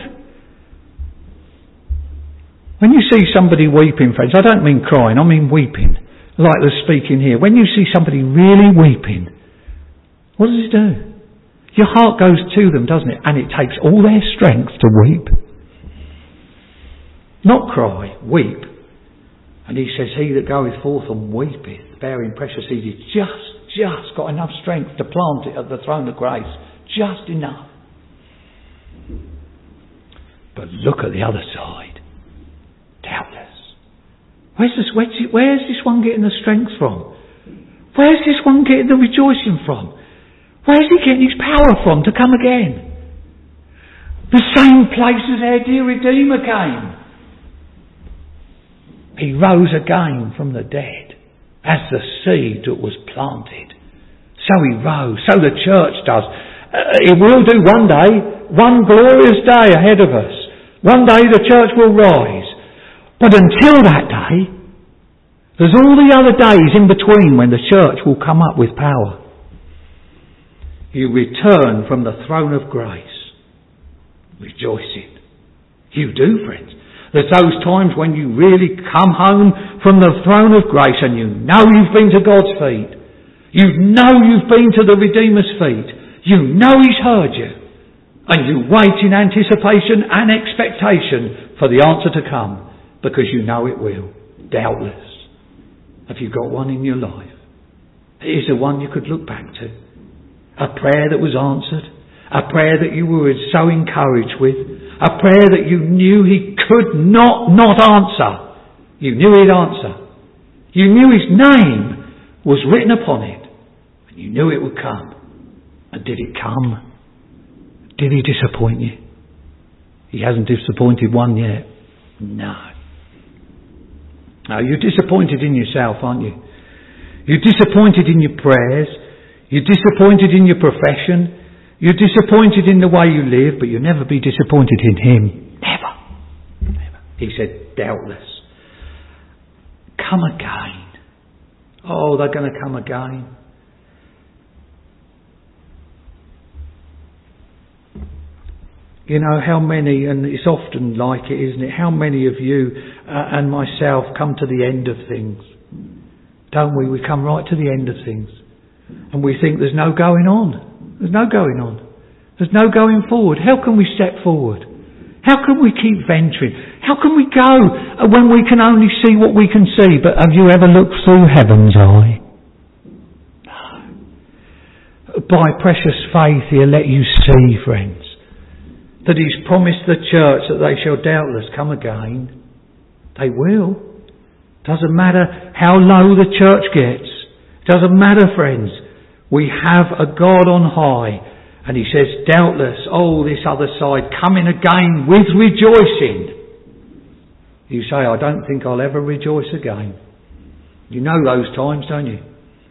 When you see somebody weeping, friends, I don't mean crying, I mean weeping, like the speaking here. When you see somebody really weeping, what does it do? Your heart goes to them, doesn't it? And it takes all their strength to weep. Not cry, weep. And he says, he that goeth forth and weepeth, bearing precious seed, is just got enough strength to plant it at the throne of grace. Just enough. But look at the other side. Doubtless. Where's this one getting the strength from? Where's this one getting the rejoicing from? Where's he getting his power from to come again? The same place as our dear Redeemer came. He rose again from the dead. As the seed that was planted. So he rose. So the church does. It will do one day. One glorious day ahead of us. One day the church will rise. But until that day, there's all the other days in between when the church will come up with power. You return from the throne of grace. Rejoicing. You do, friends. There's those times when you really come home from the throne of grace and you know you've been to God's feet. You know you've been to the Redeemer's feet. You know he's heard you. And you wait in anticipation and expectation for the answer to come, because you know it will. Doubtless. Have you got one in your life? Is there one you could look back to? A prayer that was answered? A prayer that you were so encouraged with? A prayer that you knew he could not answer? You knew he'd answer. You knew his name was written upon it. And you knew it would come. And did it come? Did he disappoint you? He hasn't disappointed one yet. No. No, you're disappointed in yourself, aren't you? You're disappointed in your prayers. You're disappointed in your profession. You're disappointed in the way you live, but you'll never be disappointed in him. Never. Never. He said, doubtless. Come again. Oh, they're going to come again. You know how many, and it's often like it, isn't it? How many of you and myself come to the end of things? Don't we? We come right to the end of things. And we think there's no going on. There's no going on. There's no going forward. How can we step forward? How can we keep venturing? How How can we go when we can only see what we can see? But have you ever looked through heaven's eye? No. By precious faith He'll let you see, friends, that He's promised the church that they shall doubtless come again. They will. Doesn't matter how low the church gets. Doesn't matter, friends. We have a God on high. And He says, doubtless, this other side, coming again with rejoicing. You say, I don't think I'll ever rejoice again. You know those times, don't you?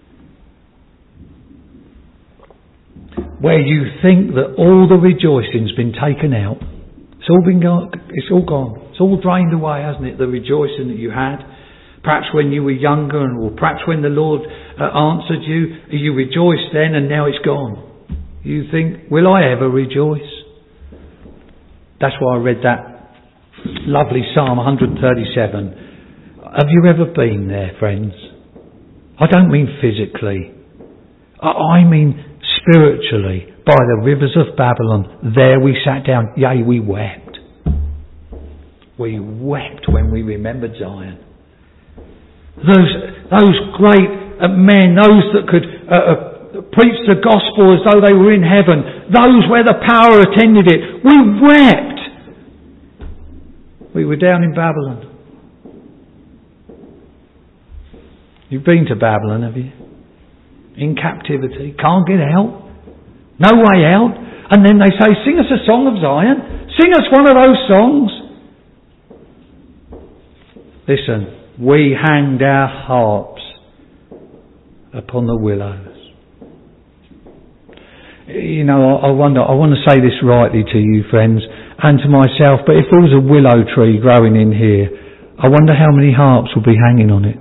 Where you think that all the rejoicing's been taken out. It's all been gone. It's all gone. It's all drained away, hasn't it? The rejoicing that you had. Perhaps when you were younger, or perhaps when the Lord answered you, you rejoiced then, and now it's gone. You think, will I ever rejoice? That's why I read that lovely Psalm 137. Have you ever been there, friends? I don't mean physically. I mean spiritually. By the rivers of Babylon, there we sat down. Yea, we wept. We wept when we remembered Zion. Those great men, those that could preach the gospel as though they were in heaven, those where the power attended it, we wept. We were down in Babylon. You've been to Babylon, have you? In captivity, can't get out, no way out, and then they say, sing us a song of Zion, sing us one of those songs. Listen. We hanged our harps upon the willows. You know, I want to say this rightly to you, friends, and to myself, but if there was a willow tree growing in here, I wonder how many harps would be hanging on it.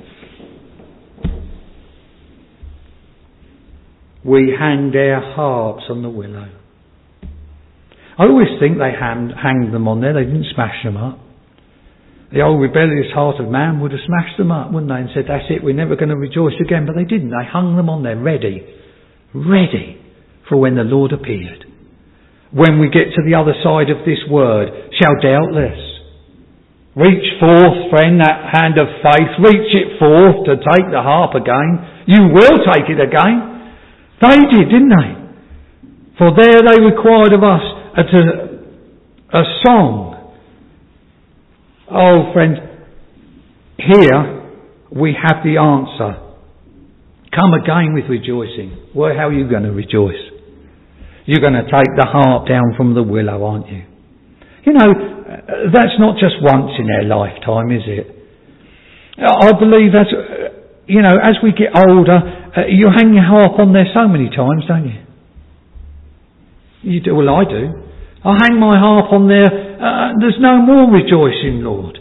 We hanged our harps on the willow. I always think they hanged them on there, they didn't smash them up. The old rebellious heart of man would have smashed them up, wouldn't they? And said, that's it, we're never going to rejoice again. But they didn't. They hung them on there, ready for when the Lord appeared. When we get to the other side of this word, shall doubtless. Reach forth, friend, that hand of faith. Reach it forth to take the harp again. You will take it again. They did, didn't they? For there they required of us a song. Oh, friends, here we have the answer. Come again with rejoicing. Well, how are you going to rejoice? You're going to take the harp down from the willow, aren't you? You know, that's not just once in our lifetime, is it? I believe that's, as we get older, you hang your harp on there so many times, don't you? You do. Well, I do. I hang my harp on there. There's no more rejoicing, Lord.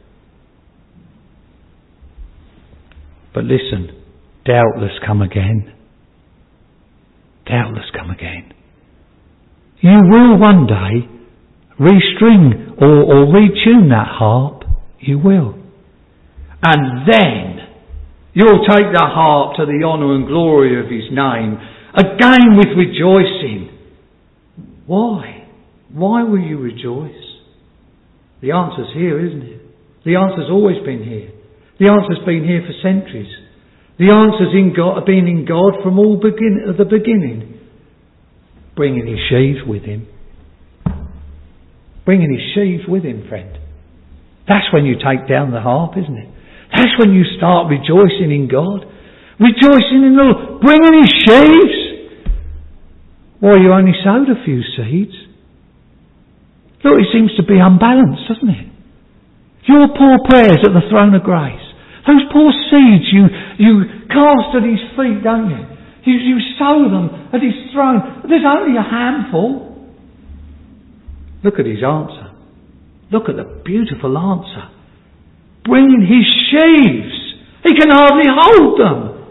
But listen, doubtless come again. Doubtless come again. You will one day restring or retune that harp. You will. And then you'll take the harp to the honour and glory of His name, again with rejoicing. Why? Why will you rejoice? The answer's here, isn't it? The answer's always been here. The answer's been here for centuries. The answer's been in God from the beginning. Bringing His sheaves with Him. Bringing His sheaves with Him, friend. That's when you take down the harp, isn't it? That's when you start rejoicing in God. Rejoicing in the Lord. Bringing His sheaves. Why, you only sowed a few seeds. Look, it seems to be unbalanced, doesn't it? Your poor prayers at the throne of grace. Those poor seeds you cast at His feet, don't you? You sow them at His throne. There's only a handful. Look at His answer. Look at the beautiful answer. Bringing His sheaves. He can hardly hold them.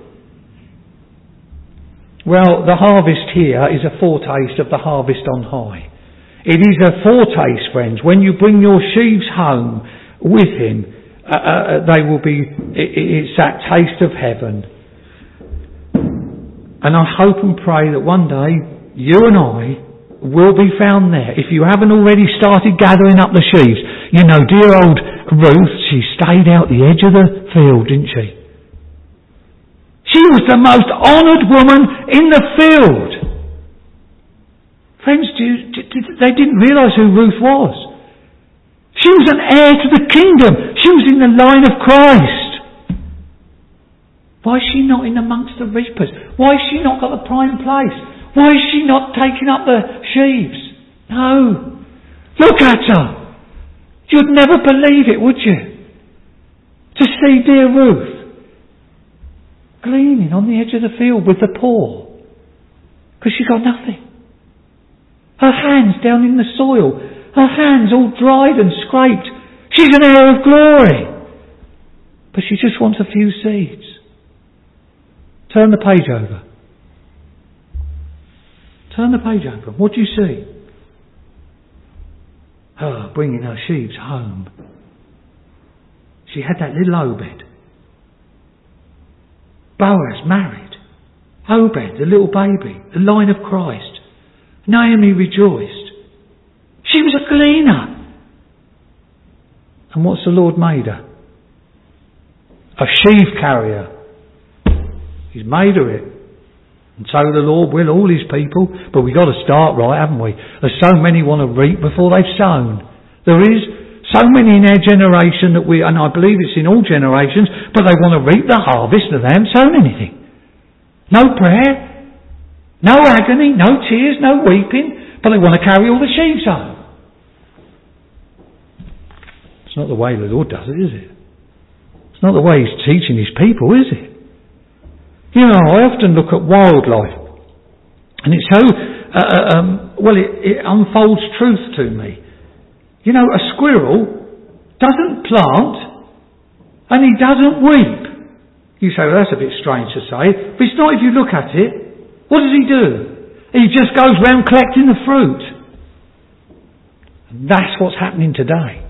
Well, the harvest here is a foretaste of the harvest on high. It is a foretaste, friends. When you bring your sheaves home with Him, they will be, it's that taste of heaven. And I hope and pray that one day, you and I will be found there. If you haven't already started gathering up the sheaves, you know, dear old Ruth, she stayed out the edge of the field, didn't she? She was the most honoured woman in the field. Friends, they didn't realise who Ruth was. She was an heir to the kingdom. She was in the line of Christ. Why is she not in amongst the reapers? Why has she not got the prime place? Why is she not taking up the sheaves? No. Look at her. You'd never believe it, would you? To see dear Ruth gleaning on the edge of the field with the poor. Because she got nothing. Her hands down in the soil. Her hands all dried and scraped. She's an heir of glory. But she just wants a few seeds. Turn the page over. Turn the page over. What do you see? Her bringing her sheaves home. She had that little Obed. Boaz married. Obed, the little baby, the line of Christ. Naomi rejoiced. She was a gleaner. And what's the Lord made her? A sheaf carrier. He's made her it. And so the Lord will all his people. But we've got to start right, haven't we? There's so many want to reap before they've sown. There is so many in our generation that and I believe it's in all generations, but they want to reap the harvest and they haven't sown anything. No prayer, no agony, no tears, no weeping, but they want to carry all the sheaves home. It's not the way the Lord does it, is it? It's not the way he's teaching his people, is it? You know, I often look at wildlife, and it's so, it unfolds truth to me. You know, a squirrel doesn't plant, and he doesn't weep. You say, well, that's a bit strange to say, but it's not if you look at it. What does he do? He just goes round collecting the fruit. And that's what's happening today.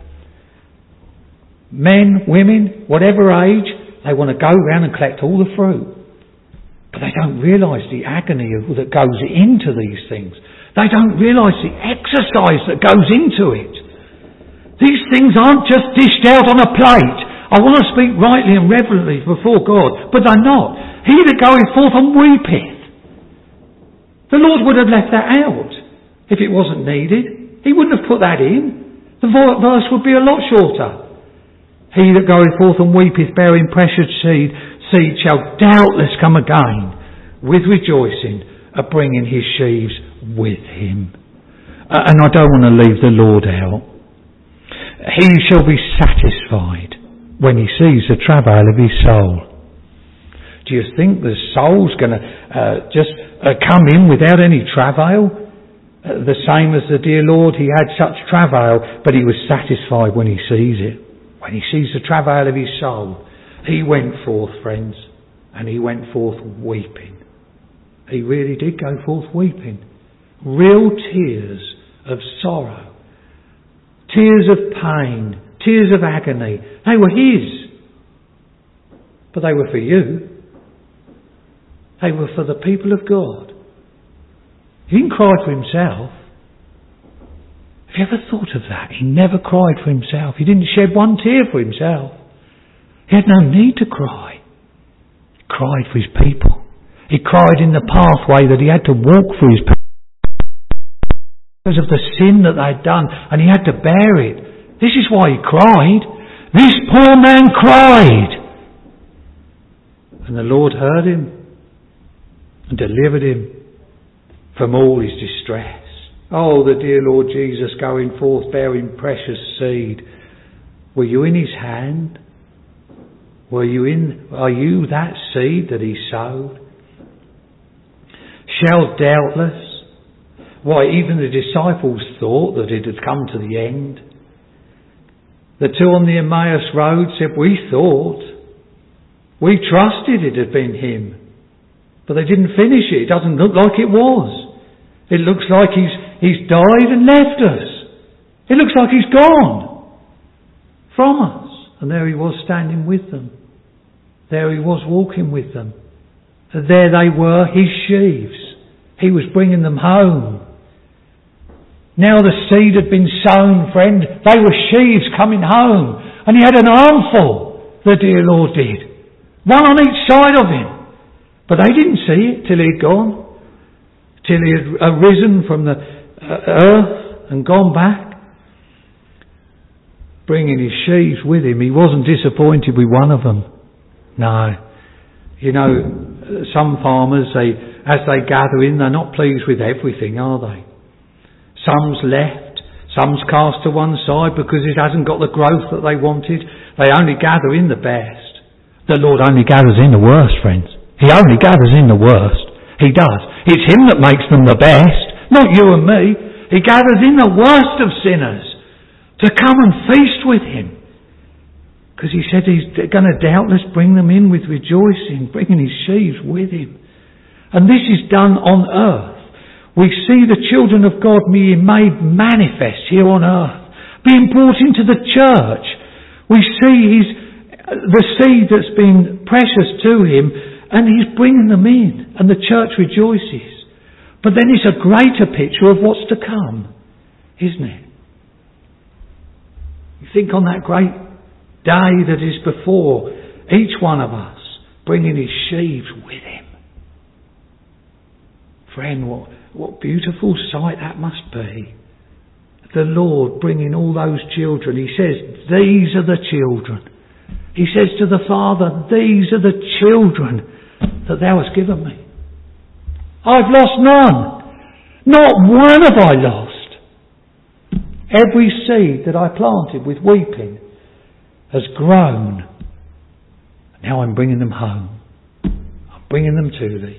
Men, women, whatever age, they want to go round and collect all the fruit. But they don't realise the agony that goes into these things. They don't realise the exercise that goes into it. These things aren't just dished out on a plate. I want to speak rightly and reverently before God, but they're not. He that goeth forth and weepeth. The Lord would have left that out if it wasn't needed. He wouldn't have put that in. The verse would be a lot shorter. He that goeth forth and weepeth, bearing precious seed shall doubtless come again with rejoicing, bringing his sheaves with him. And I don't want to leave the Lord out. He shall be satisfied when he sees the travail of his soul. Do you think the soul's going to just come in without any travail? The same as the dear Lord, he had such travail, but he was satisfied when he sees it. When he sees the travail of his soul. He went forth, friends, and he went forth weeping. He really did go forth weeping. Real tears of sorrow. Tears of pain, tears of agony. They were his. But they were for you. They were for the people of God. He didn't cry for himself. Have you ever thought of that? He never cried for himself. He didn't shed one tear for himself. He had no need to cry. He cried for his people. He cried in the pathway that he had to walk for his people. Because of the sin that they'd done, and he had to bear it. This is why he cried. This poor man cried. And the Lord heard him and delivered him from all his distress. Oh, the dear Lord Jesus going forth bearing precious seed. Were you in his hand? Are you that seed that he sowed? Shall doubtless. Why, even the disciples thought that it had come to the end. The two on the Emmaus road said, we trusted it had been him. But they didn't finish it. It doesn't look like it was. It looks like he's died and left us. It looks like he's gone from us. And there he was standing with them. There he was walking with them. There they were, his sheaves. He was bringing them home. Now the seed had been sown, friend. They were sheaves coming home. And he had an armful, the dear Lord did. One on each side of him. But they didn't see it till he'd gone. Till he had arisen from the earth and gone back. Bringing his sheaves with him. He wasn't disappointed with one of them. No. You know, some farmers, as they gather in, they're not pleased with everything, are they? Some's left, some's cast to one side because it hasn't got the growth that they wanted. They only gather in the best. The Lord only gathers in the worst, friends. He only gathers in the worst. He does. It's Him that makes them the best, not you and me. He gathers in the worst of sinners to come and feast with Him. Because He said He's going to doubtless bring them in with rejoicing, bringing His sheaves with Him. And this is done on earth. We see the children of God being made manifest here on earth, being brought into the church. We see the seed that's been precious to Him, and He's bringing them in, and the church rejoices. But then it's a greater picture of what's to come, isn't it? You think on that great day that is before each one of us, bringing his sheaves with him. Friend, what beautiful sight that must be. The Lord bringing all those children. He says, these are the children. He says to the Father, these are the children that thou hast given me. I've lost none. Not one have I lost. Every seed that I planted with weeping has grown. Now I'm bringing them home. I'm bringing them to thee.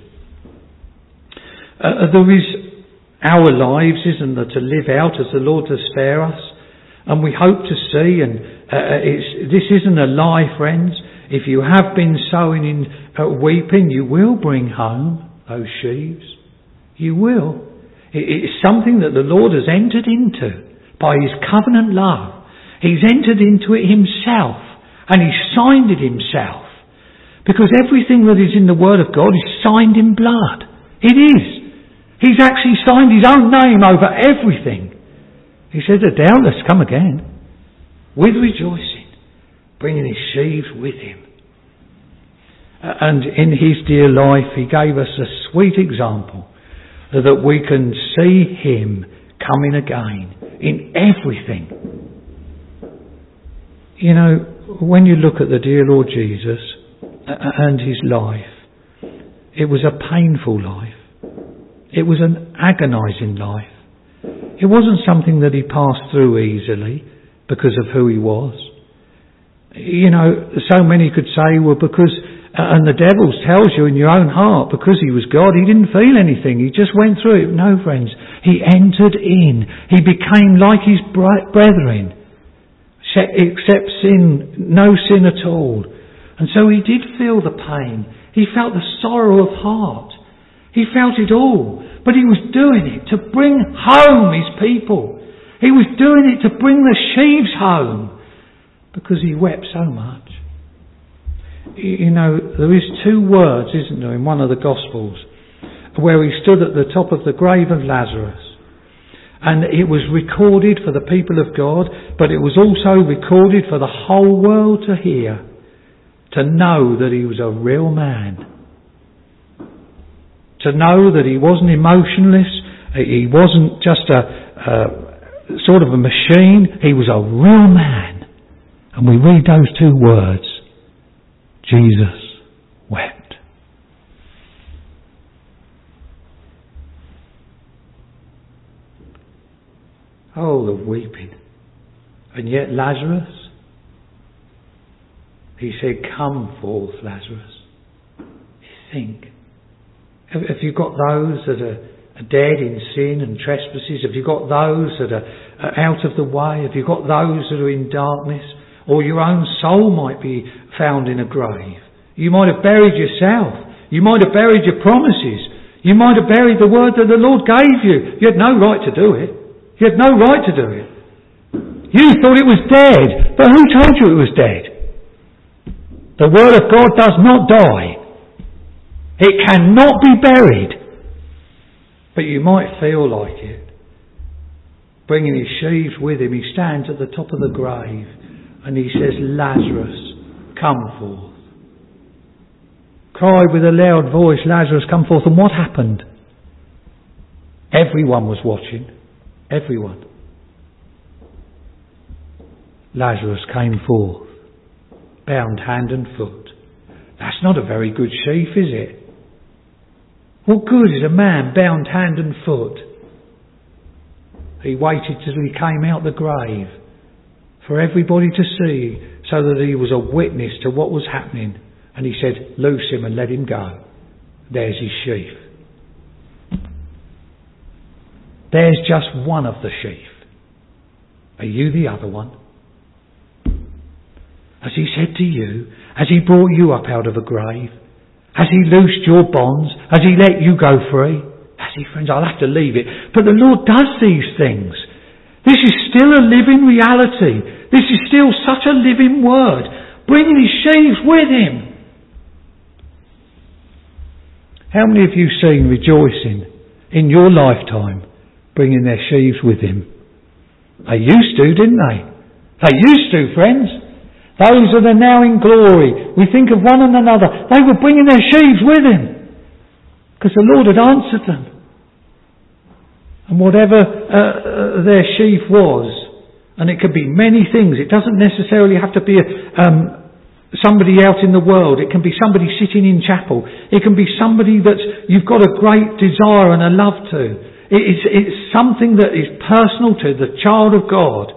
There is our lives, isn't there, to live out as the Lord has spared us. And we hope to see, and this isn't a lie, friends. If you have been sowing in weeping, you will bring home those sheaves. You will. It's something that the Lord has entered into by His covenant love. He's entered into it Himself, and He's signed it Himself. Because everything that is in the Word of God is signed in blood. It is. He's actually signed His own name over everything. He says, doubtless come again, with rejoicing, bringing His sheaves with Him. And in His dear life, He gave us a sweet example that we can see Him coming again in everything. You know, when you look at the dear Lord Jesus and His life, it was a painful life. It was an agonising life. It wasn't something that He passed through easily because of who He was. You know, so many could say, well, because, and the devil tells you in your own heart, because He was God, He didn't feel anything. He just went through it. No, friends. He entered in. He became like His brethren, except sin, no sin at all. And so He did feel the pain. He felt the sorrow of heart. He felt it all. But He was doing it to bring home His people. He was doing it to bring the sheaves home. Because He wept so much. You know, there is 2 words, isn't there, in one of the Gospels, where He stood at the top of the grave of Lazarus. And it was recorded for the people of God, but it was also recorded for the whole world to hear, to know that He was a real man. To know that He wasn't emotionless, He wasn't just a sort of a machine, He was a real man. And we read those 2 words, Jesus wept. Oh, the weeping. And yet Lazarus, He said, come forth, Lazarus. Think. Have you got those that are dead in sin and trespasses? Have you got those that are out of the way? Have you got those that are in darkness? Or your own soul might be found in a grave. You might have buried yourself. You might have buried your promises. You might have buried the word that the Lord gave you. You had no right to do it. You had no right to do it. You thought it was dead. But who told you it was dead? The word of God does not die. It cannot be buried. But you might feel like it. bringing his sheaves with him, he stands at the top of the grave and he says, Lazarus, come forth. Cried with a loud voice, Lazarus, come forth. And what happened? Everyone was watching. Everyone. Lazarus came forth, bound hand and foot. That's not a very good sheaf, is it? What good is a man bound hand and foot? He waited till he came out the grave for everybody to see, so that he was a witness to what was happening. And he said, loose him and let him go. There's his sheaf. There's just one of the sheaf. Are you the other one? Has he said to you, has he brought you up out of a grave? Has he loosed your bonds? Has he let you go free? Has he, friends? I'll have to leave it. But the Lord does these things. This is still a living reality. This is still such a living word. Bringing his sheaves with him. How many of you seen rejoicing in your lifetime bringing their sheaves with him? They used to, didn't they? They used to, friends. Those that are now in glory, we think of one and another. They were bringing their sheaves with him because the Lord had answered them. And whatever their sheaf was, and it could be many things. It doesn't necessarily have to be somebody out in the world. It can be somebody sitting in chapel. It can be somebody that you've got a great desire and a love to. It's something that is personal to the child of God.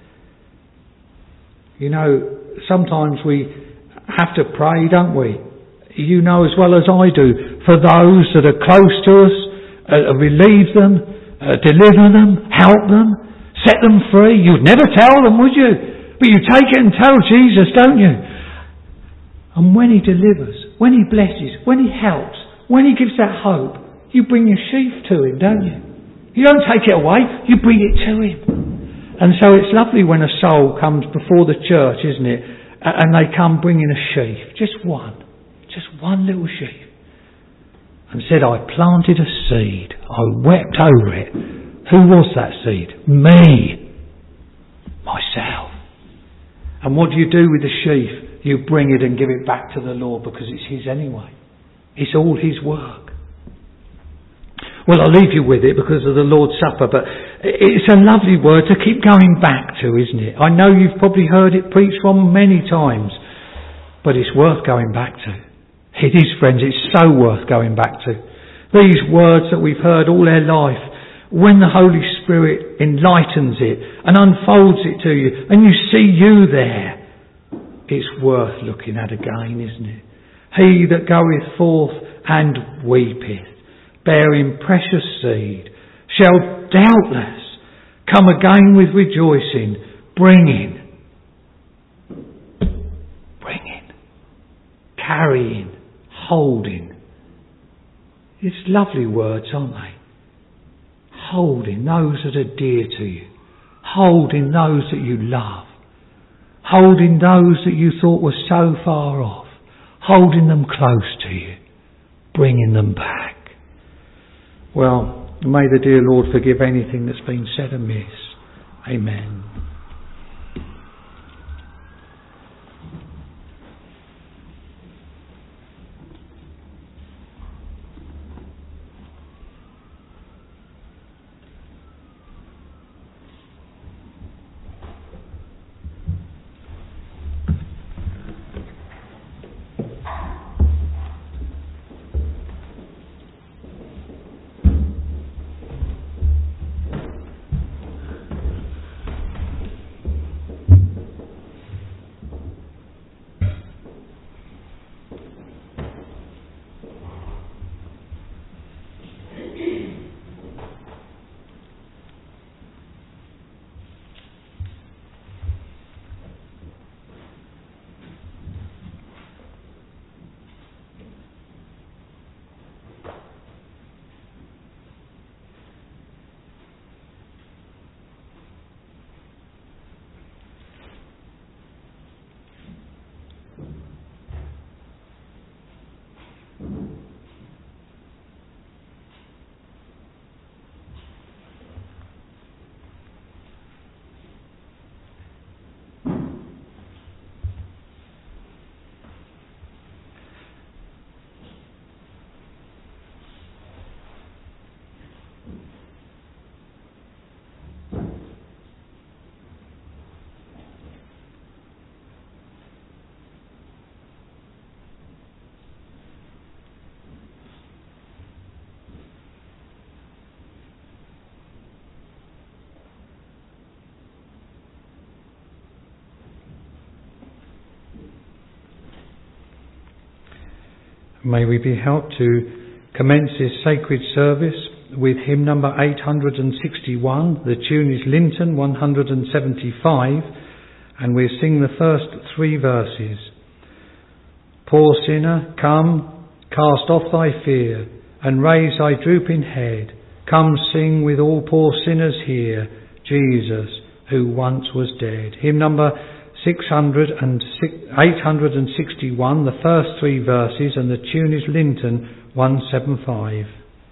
You know, sometimes we have to pray, don't we? You know as well as I do, for those that are close to us, relieve them, deliver them, help them, set them free. You'd never tell them, would you? But you take it and tell Jesus, don't you? And when he delivers, when he blesses, when he helps, when he gives that hope, you bring your sheaf to him, don't you? You don't take it away, you bring it to him. And so it's lovely when a soul comes before the church, isn't it? And they come bringing a sheaf, just one little sheaf. And said, I planted a seed, I wept over it. Who was that seed? Me. Myself. And what do you do with the sheaf? You bring it and give it back to the Lord because it's his anyway. It's all his work. Well, I'll leave you with it because of the Lord's Supper, but it's a lovely word to keep going back to, isn't it? I know you've probably heard it preached from many times, but it's worth going back to. It is, friends, it's so worth going back to. These words that we've heard all our life, when the Holy Spirit enlightens it and unfolds it to you, and you see you there, it's worth looking at again, isn't it? He that goeth forth and weepeth, bearing precious seed, shall doubtless come again with rejoicing, bringing, carrying, holding. It's lovely words, aren't they? Holding those that are dear to you, holding those that you love, holding those that you thought were so far off, holding them close to you, bringing them back. Well, may the dear Lord forgive anything that's been said amiss. Amen. May we be helped to commence this sacred service with hymn number 861. The tune is Linton 175, and we sing the first 3 verses. Poor sinner, come, cast off thy fear, and raise thy drooping head. Come sing with all poor sinners here, Jesus, who once was dead. Hymn number 861, the first 3 verses, and the tune is Linton 175.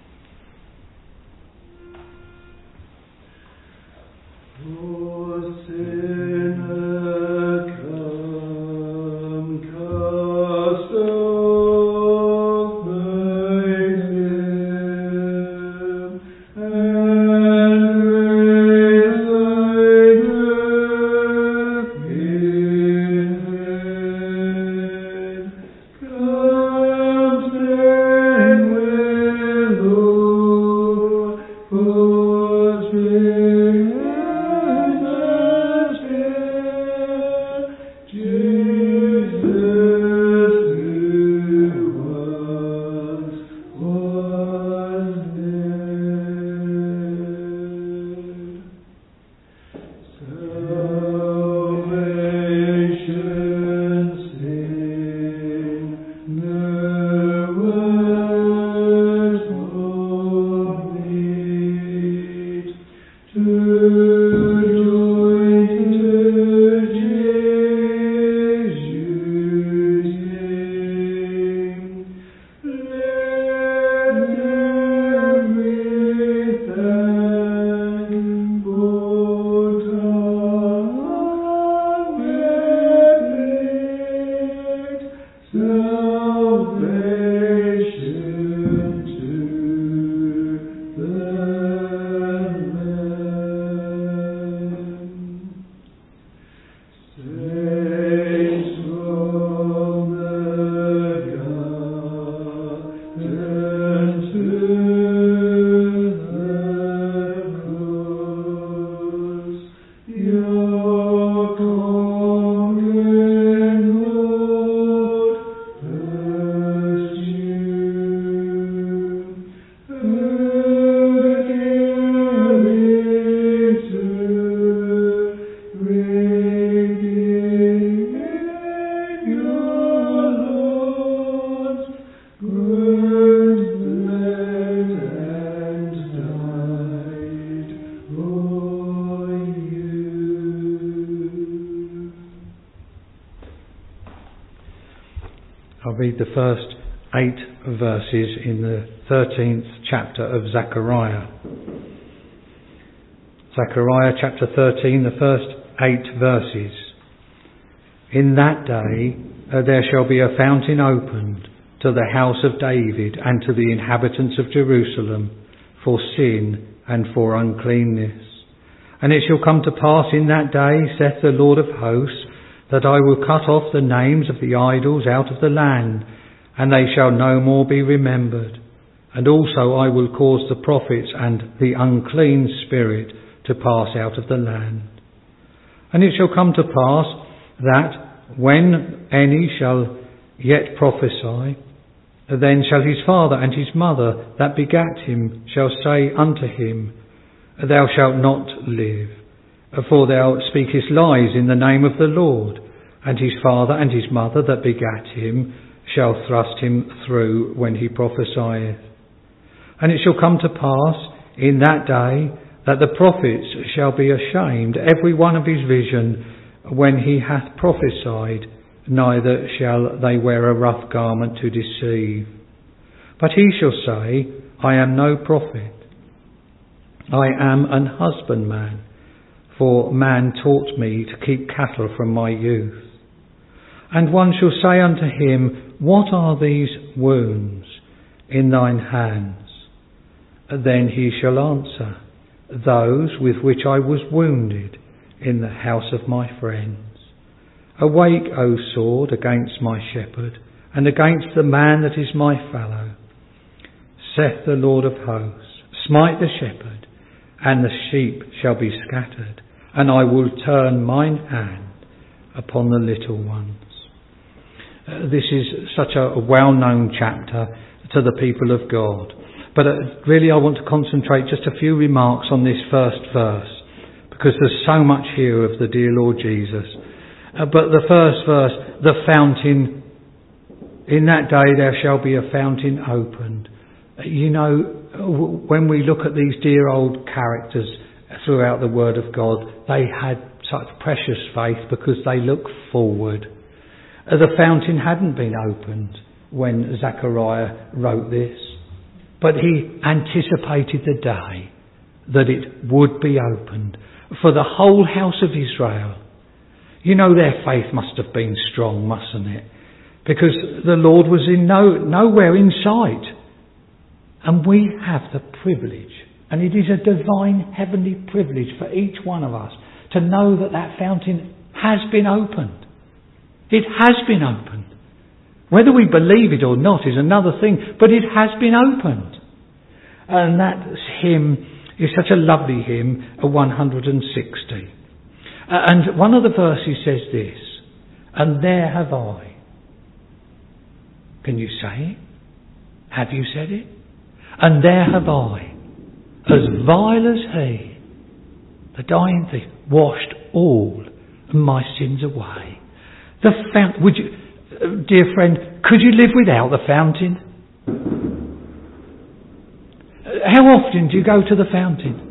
I'll read the first 8 verses in the 13th chapter of Zechariah. Zechariah chapter 13, the first 8 verses. In that day there shall be a fountain opened to the house of David and to the inhabitants of Jerusalem for sin and for uncleanness. And it shall come to pass in that day, saith the Lord of hosts, that I will cut off the names of the idols out of the land, and they shall no more be remembered. And also I will cause the prophets and the unclean spirit to pass out of the land. And it shall come to pass that when any shall yet prophesy, then shall his father and his mother that begat him shall say unto him, Thou shalt not live, for thou speakest lies in the name of the Lord. And his father and his mother that begat him shall thrust him through when he prophesieth. And it shall come to pass in that day that the prophets shall be ashamed, every one of his vision, when he hath prophesied, neither shall they wear a rough garment to deceive. But he shall say, I am no prophet. I am an husbandman, for man taught me to keep cattle from my youth. And one shall say unto him, What are these wounds in thine hands? Then he shall answer, Those with which I was wounded in the house of my friends. Awake, O sword, against my shepherd, and against the man that is my fellow. Saith the Lord of hosts, Smite the shepherd, and the sheep shall be scattered, and I will turn mine hand upon the little ones. This is such a well-known chapter to the people of God. But really I want to concentrate just a few remarks on this first verse, because there's so much here of the dear Lord Jesus. But the first verse, the fountain, in that day there shall be a fountain opened. You know, when we look at these dear old characters throughout the Word of God, they had such precious faith because they look forward. The fountain hadn't been opened when Zechariah wrote this, but he anticipated the day that it would be opened for the whole house of Israel. You know, their faith must have been strong, mustn't it? Because the Lord was nowhere in sight. And we have the privilege, and it is a divine heavenly privilege for each one of us to know that that fountain has been opened. It has been opened. Whether we believe it or not is another thing, but it has been opened. And that hymn is such a lovely hymn, 160. And one of the verses says this, and there have I. Can you say it? Have you said it? And there have I, as vile as he, the dying thief, washed all my sins away. The fountain, would you, dear friend, could you live without the fountain? How often do you go to the fountain?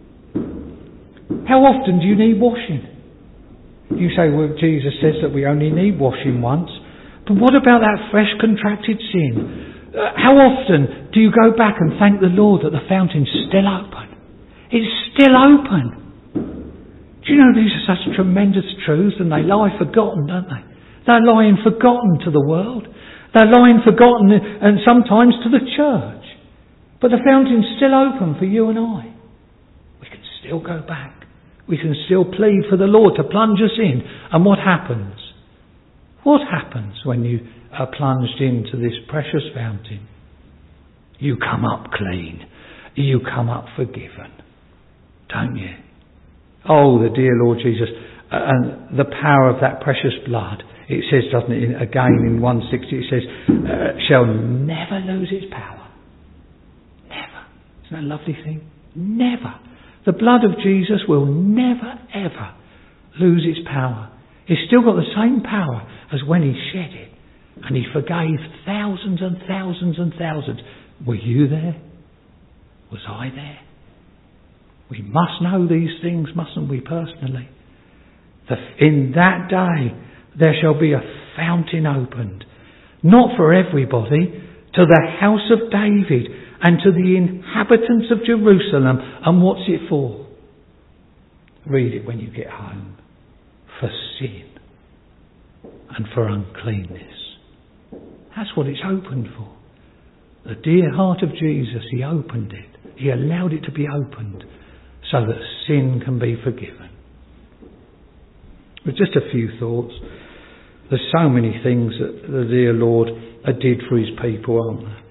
How often do you need washing? You say, well, Jesus says that we only need washing once. But what about that fresh contracted sin? How often do you go back and thank the Lord that the fountain's still open? It's still open. Do you know these are such tremendous truths, and they lie forgotten, don't they? They're lying forgotten to the world. They're lying forgotten and sometimes to the church. But the fountain's still open for you and I. We can still go back. We can still plead for the Lord to plunge us in. And what happens? What happens when you are plunged into this precious fountain? You come up clean. You come up forgiven. Don't you? Oh, the dear Lord Jesus. And the power of that precious blood. It says, doesn't it, again in 160, it says, shall never lose its power. Never. Isn't that a lovely thing? Never. The blood of Jesus will never, ever lose its power. It's still got the same power as when he shed it. And he forgave thousands and thousands and thousands. Were you there? Was I there? We must know these things, mustn't we, personally? In that day there shall be a fountain opened, not for everybody, to the house of David and to the inhabitants of Jerusalem. And what's it for? Read it when you get home. For sin and for uncleanness. That's what it's opened for. The dear heart of Jesus, he opened it. He allowed it to be opened so that sin can be forgiven. With just a few thoughts. There's so many things that the dear Lord did for his people, aren't there?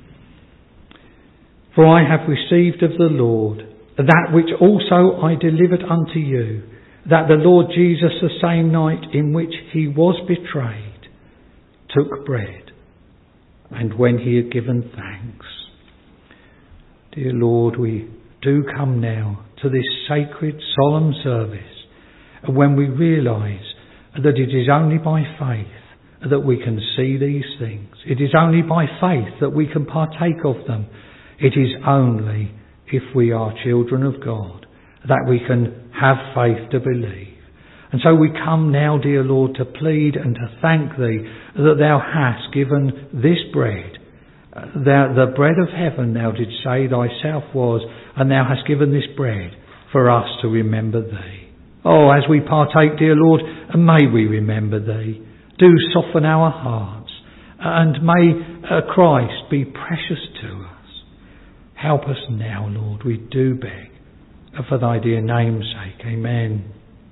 For I have received of the Lord that which also I delivered unto you, that the Lord Jesus, the same night in which he was betrayed, took bread, and when he had given thanks. Dear Lord, we do come now to this sacred, solemn service, when we realise that it is only by faith that we can see these things. It is only by faith that we can partake of them. It is only if we are children of God that we can have faith to believe. And so we come now, dear Lord, to plead and to thank thee that thou hast given this bread. The bread of heaven thou didst say thyself was, and thou hast given this bread for us to remember thee. Oh, as we partake, dear Lord, may we remember thee. Do soften our hearts, and may Christ be precious to us. Help us now, Lord, we do beg, for thy dear name's sake. Amen.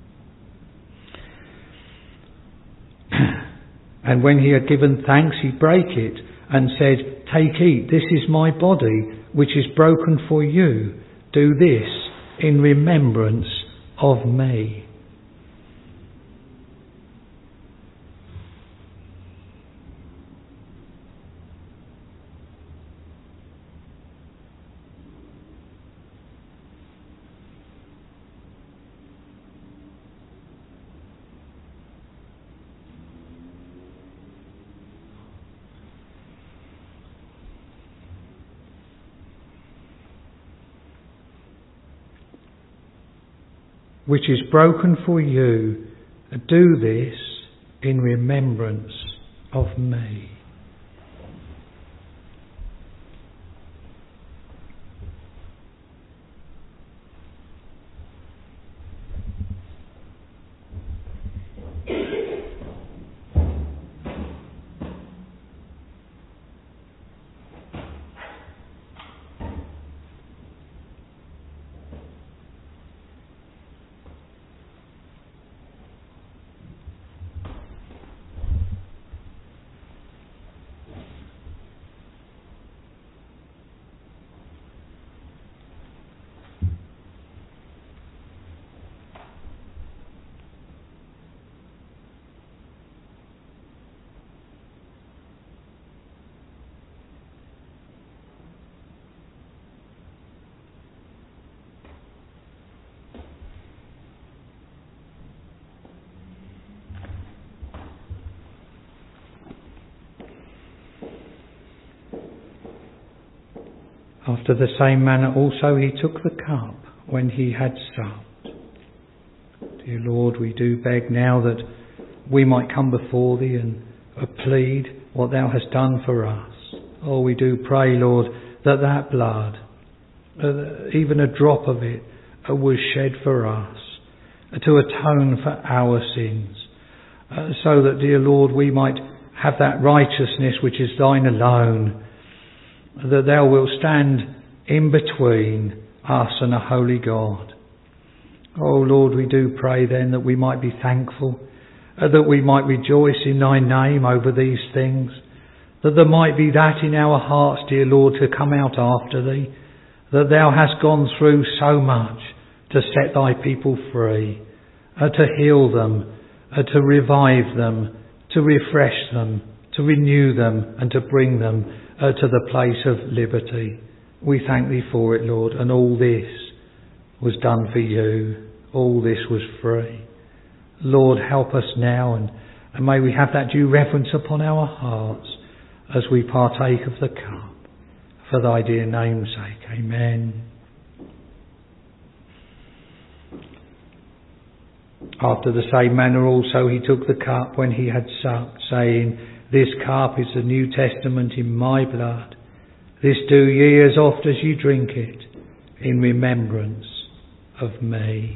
And when he had given thanks, he brake it and said, Take, eat, this is my body, which is broken for you. Do this in remembrance of me. which is broken for you, do this in remembrance of me. After the same manner also he took the cup when he had supped. Dear Lord, we do beg now that we might come before thee and plead what thou hast done for us. Oh, we do pray, Lord, that blood, even a drop of it, was shed for us, to atone for our sins, so that, dear Lord, we might have that righteousness which is thine alone, that thou wilt stand in between us and a holy God. Oh Lord, we do pray then that we might be thankful, that we might rejoice in thy name over these things, that there might be that in our hearts, dear Lord, to come out after thee, that thou hast gone through so much to set thy people free, to heal them, to revive them, to refresh them, to renew them, and to bring them to the place of liberty. We thank thee for it, Lord, and all this was done for you. All this was free. Lord, help us now, and may we have that due reverence upon our hearts as we partake of the cup. For thy dear name's sake, amen. After the same manner also he took the cup when he had supped, saying, This cup is the New Testament in my blood. This do ye as oft as you drink it, in remembrance of me.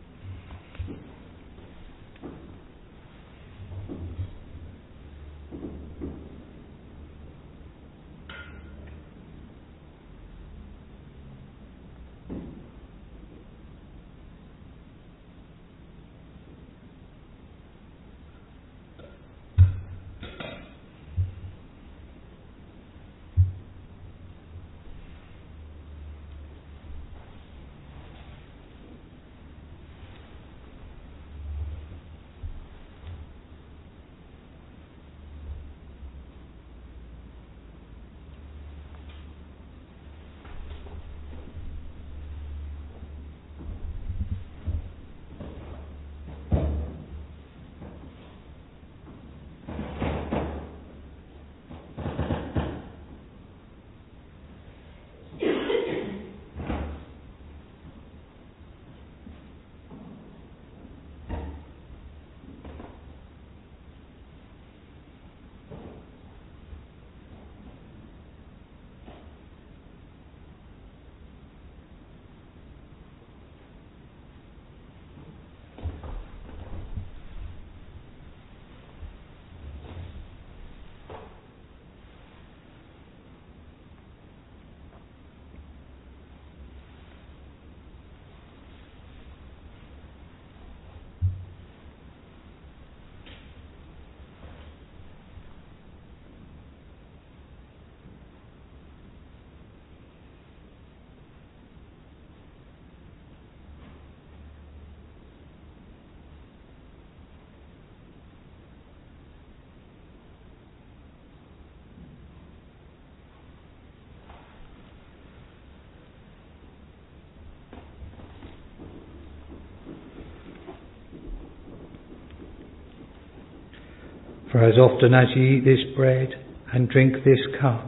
For as often as ye eat this bread and drink this cup,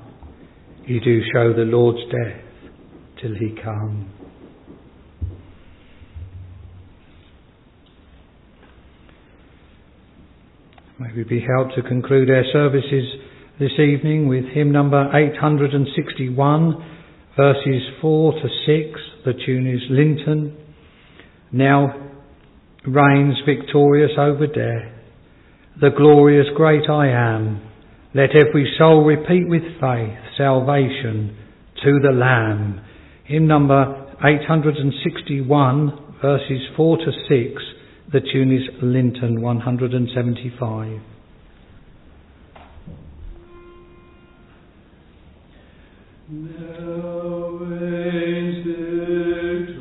ye do show the Lord's death till he come. May we be helped to conclude our services this evening with hymn number 861, verses 4 to 6. The tune is Linton. Now reigns victorious over death, the glorious great I am. Let every soul repeat with faith, salvation to the Lamb. Hymn number 861, verses 4 to 6. The tune is Linton 175. Now reigns victorious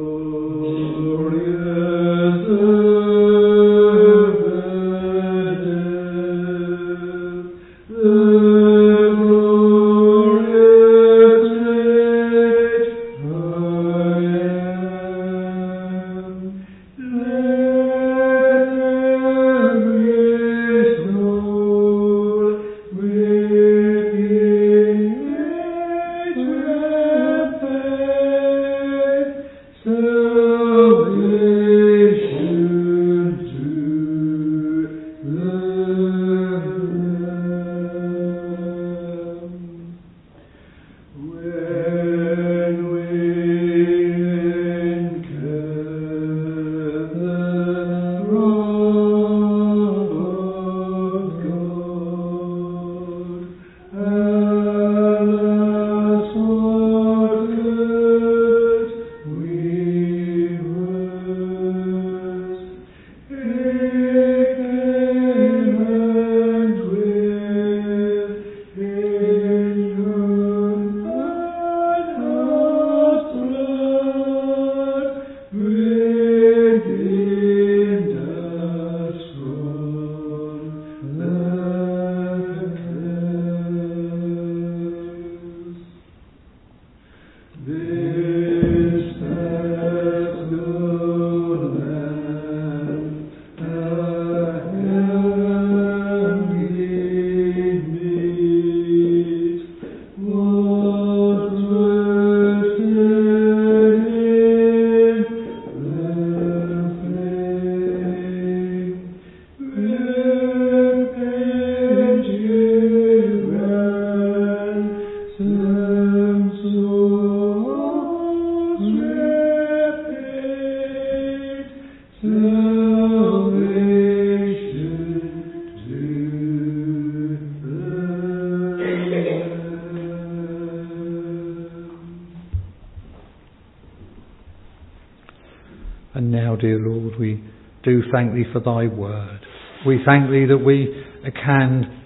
And now, dear Lord, we do thank Thee for Thy word. We thank Thee that we can,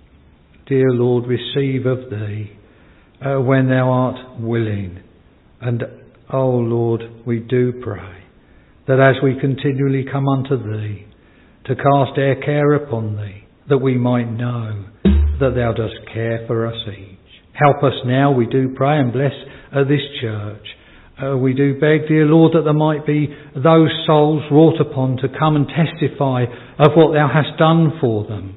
dear Lord, receive of Thee when Thou art willing. And, oh Lord, we do pray that as we continually come unto Thee, to cast our care upon Thee, that we might know that Thou dost care for us each. Help us now, we do pray, and bless this church. We do beg, dear Lord, that there might be those souls wrought upon to come and testify of what Thou hast done for them.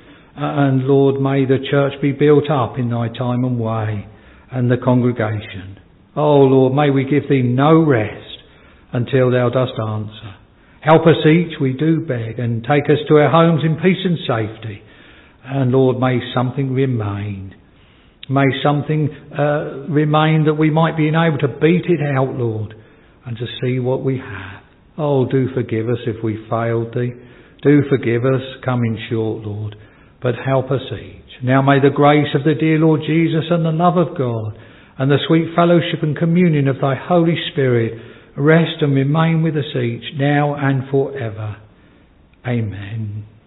And Lord, may the church be built up in Thy time and way, and the congregation. Oh Lord, may we give Thee no rest until Thou dost answer. Help us each, we do beg, and take us to our homes in peace and safety. And Lord, may something remain. May something remain that we might be able to beat it out, Lord, and to see what we have. Oh, do forgive us if we failed Thee. Do forgive us coming short, Lord, but help us each. Now may the grace of the dear Lord Jesus and the love of God and the sweet fellowship and communion of Thy Holy Spirit rest and remain with us each, now and forever. Amen.